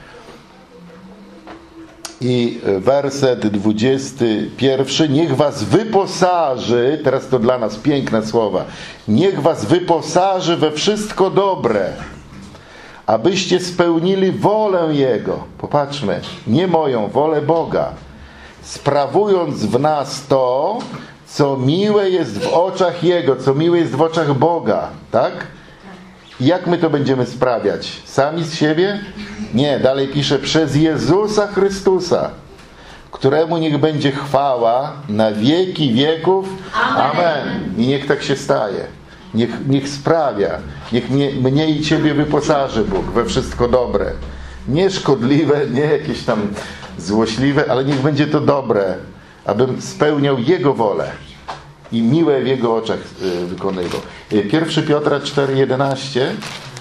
I werset dwudziesty pierwszy. Niech was wyposaży, teraz to dla nas piękne słowa, niech was wyposaży we wszystko dobre, abyście spełnili wolę Jego. Popatrzmy, nie moją, wolę Boga. Sprawując w nas to, co miłe jest w oczach Jego, co miłe jest w oczach Boga. Tak? I jak my to będziemy sprawiać? Sami z siebie? Nie, dalej pisze, przez Jezusa Chrystusa, któremu niech będzie chwała na wieki wieków. Amen. Amen. I niech tak się staje. Niech, niech sprawia. Niech mnie, mnie i Ciebie wyposaży Bóg we wszystko dobre. Nie szkodliwe, nie jakieś tam złośliwe, ale niech będzie to dobre. abym spełniał Jego wolę i miłe w Jego oczach wykonywał. Pierwszy Piotra cztery jedenaście.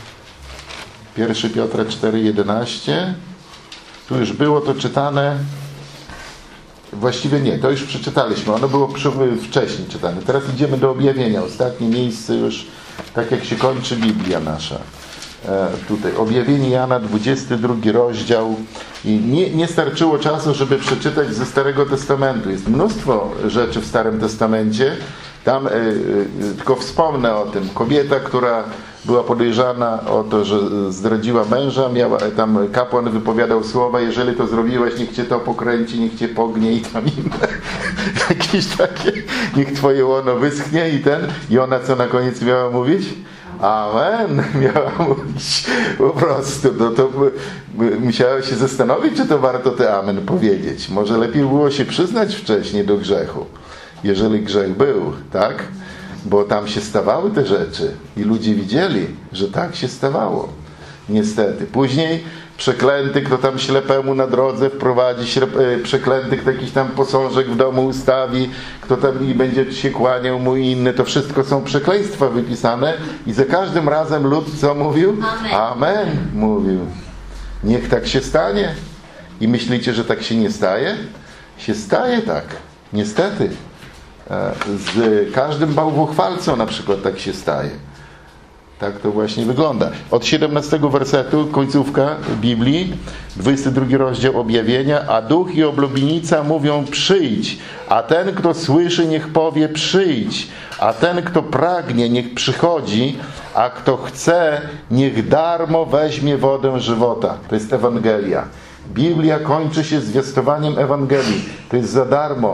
Pierwszy Piotra cztery jedenaście. Tu już było to czytane. Właściwie nie, to już przeczytaliśmy. Ono było wcześniej czytane. Teraz idziemy do objawienia. Ostatnie miejsce już, tak jak się kończy Biblia nasza. E, tutaj objawienie Jana, dwudziesty drugi rozdział. I nie, nie starczyło czasu, żeby przeczytać ze Starego Testamentu. Jest mnóstwo rzeczy w Starym Testamencie. Tam e, e, tylko wspomnę o tym. Kobieta, która była podejrzana o to, że zdradziła męża, miała, tam kapłan wypowiadał słowa: jeżeli to zrobiłeś, niech cię to pokręci, niech cię pognie i tam inne. Jakieś takie, niech twoje łono wyschnie i ten. I ona co na koniec miała mówić? Amen, miała mówić po prostu. No to musiała się zastanowić, czy to warto te amen powiedzieć. Może lepiej było się przyznać wcześniej do grzechu, jeżeli grzech był, tak? Bo tam się stawały te rzeczy i ludzie widzieli, że tak się stawało. Niestety. Później przeklęty, kto tam ślepemu na drodze wprowadzi, przeklęty, kto jakiś tam posążek w domu ustawi, kto tam i będzie się kłaniał mu i inny. To wszystko są przekleństwa wypisane i za każdym razem lud co mówił? Amen. Amen mówił. Niech tak się stanie. I myślicie, że tak się nie staje? Się staje tak. Niestety. Z każdym bałwochwalcą na przykład tak się staje. Tak to właśnie wygląda. Od siedemnastego wersetu, końcówka Biblii, dwudziesty drugi rozdział objawienia. A duch i oblubienica mówią: przyjdź. A ten, kto słyszy, niech powie: przyjdź. A ten, kto pragnie, niech przychodzi. A kto chce, niech darmo weźmie wodę żywota. To jest Ewangelia. Biblia kończy się zwiastowaniem Ewangelii. To jest za darmo.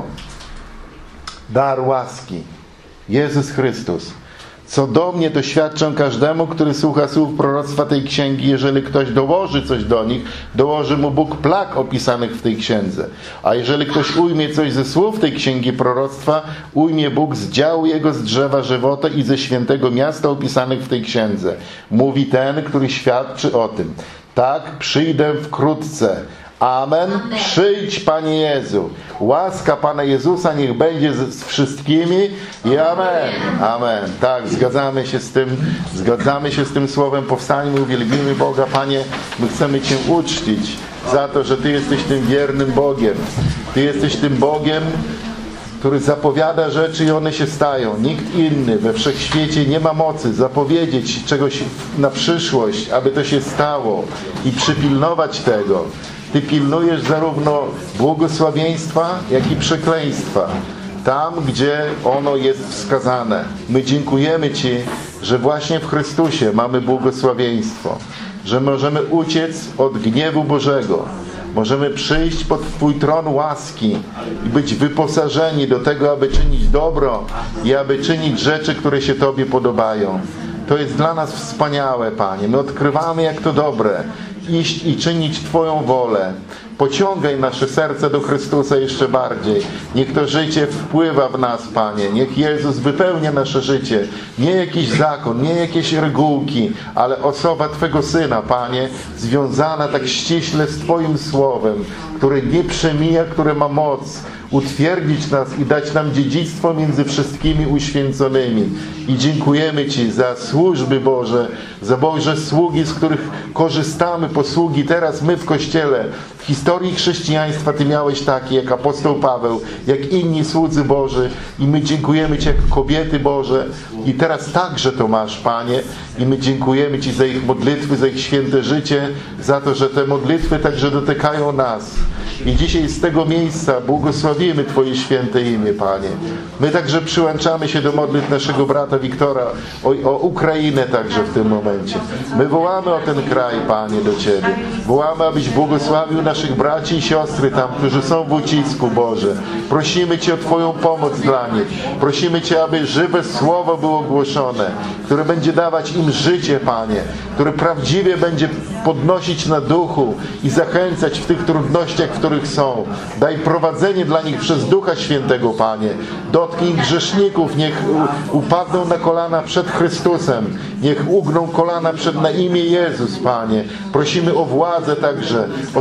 Dar łaski. Jezus Chrystus. Co do mnie, to świadczę każdemu, który słucha słów proroctwa tej księgi. Jeżeli ktoś dołoży coś do nich, dołoży mu Bóg plag opisanych w tej księdze. A jeżeli ktoś ujmie coś ze słów tej księgi proroctwa, ujmie Bóg z działu jego z drzewa żywota i ze świętego miasta opisanych w tej księdze. Mówi ten, który świadczy o tym. Tak, przyjdę wkrótce. Amen. Amen. Przyjdź, Panie Jezu. Łaska Pana Jezusa niech będzie z, z wszystkimi i amen. Amen. Tak, zgadzamy się z tym, zgadzamy się z tym słowem. Powstańmy, uwielbimy Boga. Panie, my chcemy Cię uczcić za to, że Ty jesteś tym wiernym Bogiem. Ty jesteś tym Bogiem, który zapowiada rzeczy i one się stają. Nikt inny we wszechświecie nie ma mocy zapowiedzieć czegoś na przyszłość, aby to się stało i przypilnować tego. Ty pilnujesz zarówno błogosławieństwa, jak i przekleństwa. Tam, gdzie ono jest wskazane. My dziękujemy Ci, że właśnie w Chrystusie mamy błogosławieństwo. Że możemy uciec od gniewu Bożego. Możemy przyjść pod Twój tron łaski i być wyposażeni do tego, aby czynić dobro i aby czynić rzeczy, które się Tobie podobają. To jest dla nas wspaniałe, Panie. My odkrywamy, jak to dobre. Iść i czynić Twoją wolę. Pociągaj nasze serce do Chrystusa jeszcze bardziej. Niech to życie wpływa w nas, Panie. Niech Jezus wypełnia nasze życie. Nie jakiś zakon, nie jakieś regułki, ale osoba Twego Syna, Panie, związana tak ściśle z Twoim Słowem, które nie przemija, które ma moc utwierdzić nas i dać nam dziedzictwo między wszystkimi uświęconymi. I dziękujemy Ci za służby Boże, za Boże sługi, z których korzystamy, posługi teraz my w Kościele. W historii chrześcijaństwa Ty miałeś takie, jak apostoł Paweł, jak inni słudzy Boży i my dziękujemy Ci jak kobiety Boże i teraz także to masz, Panie, i my dziękujemy Ci za ich modlitwy, za ich święte życie, za to, że te modlitwy także dotykają nas. I dzisiaj z tego miejsca błogosławimy Twoje święte imię, Panie. My także przyłączamy się do modlitw naszego brata Wiktora o, o Ukrainę także w tym momencie. My wołamy o ten kraj, Panie, do Ciebie. Wołamy, abyś błogosławił naszych braci i siostry tam, którzy są w ucisku, Boże. Prosimy Cię o Twoją pomoc dla nich. Prosimy Cię, aby żywe słowo było głoszone, które będzie dawać im życie, Panie, które prawdziwie będzie podnosić na duchu i zachęcać w tych trudnościach, w których są. Daj prowadzenie dla nich przez Ducha Świętego, Panie. Dotknij grzeszników, niech upadną na kolana przed Chrystusem. Niech ugną kolana przed na imię Jezus, Panie. Prosimy o władzę także, o sprawiedliwość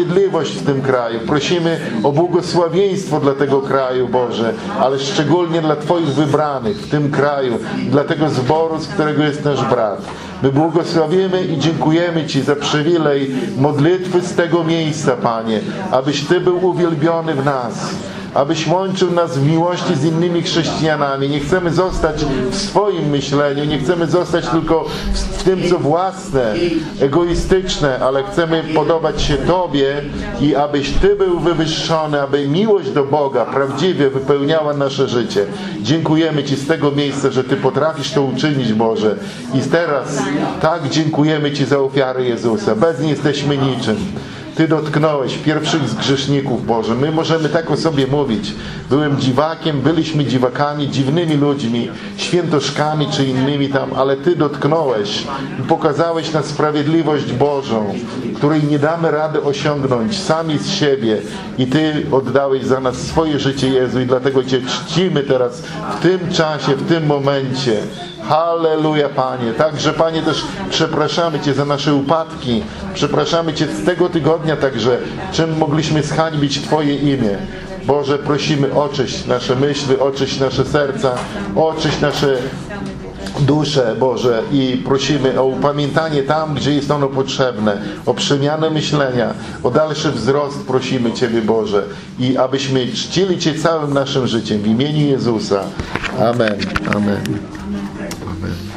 sprawiedliwość w tym kraju. Prosimy o błogosławieństwo dla tego kraju, Boże, ale szczególnie dla Twoich wybranych w tym kraju, dla tego zboru, z którego jest nasz brat. My błogosławimy i dziękujemy Ci za przywilej modlitwy z tego miejsca, Panie, abyś Ty był uwielbiony w nas, abyś łączył nas w miłości z innymi chrześcijanami. Nie chcemy zostać w swoim myśleniu, nie chcemy zostać tylko w tym, co własne, egoistyczne, ale chcemy podobać się Tobie i abyś Ty był wywyższony, aby miłość do Boga prawdziwie wypełniała nasze życie. Dziękujemy Ci z tego miejsca, że Ty potrafisz to uczynić, Boże. I teraz tak dziękujemy Ci za ofiarę Jezusa. Bez niej jesteśmy niczym. Ty dotknąłeś pierwszych z grzeszników, Boże. My możemy tak o sobie mówić. Byłem dziwakiem, byliśmy dziwakami, dziwnymi ludźmi, świętoszkami czy innymi tam, ale Ty dotknąłeś i pokazałeś na sprawiedliwość Bożą, której nie damy rady osiągnąć sami z siebie. I Ty oddałeś za nas swoje życie, Jezu, i dlatego Cię czcimy teraz w tym czasie, w tym momencie. Halleluja, Panie. Także, Panie, też przepraszamy Cię za nasze upadki. Przepraszamy Cię z tego tygodnia także, czym mogliśmy zhańbić Twoje imię. Boże, prosimy, oczyść nasze myśli, oczyść nasze serca, oczyść nasze dusze, Boże, i prosimy o upamiętanie tam, gdzie jest ono potrzebne, o przemianę myślenia, o dalszy wzrost prosimy Ciebie, Boże, i abyśmy czcili Cię całym naszym życiem w imieniu Jezusa. Amen. Amen.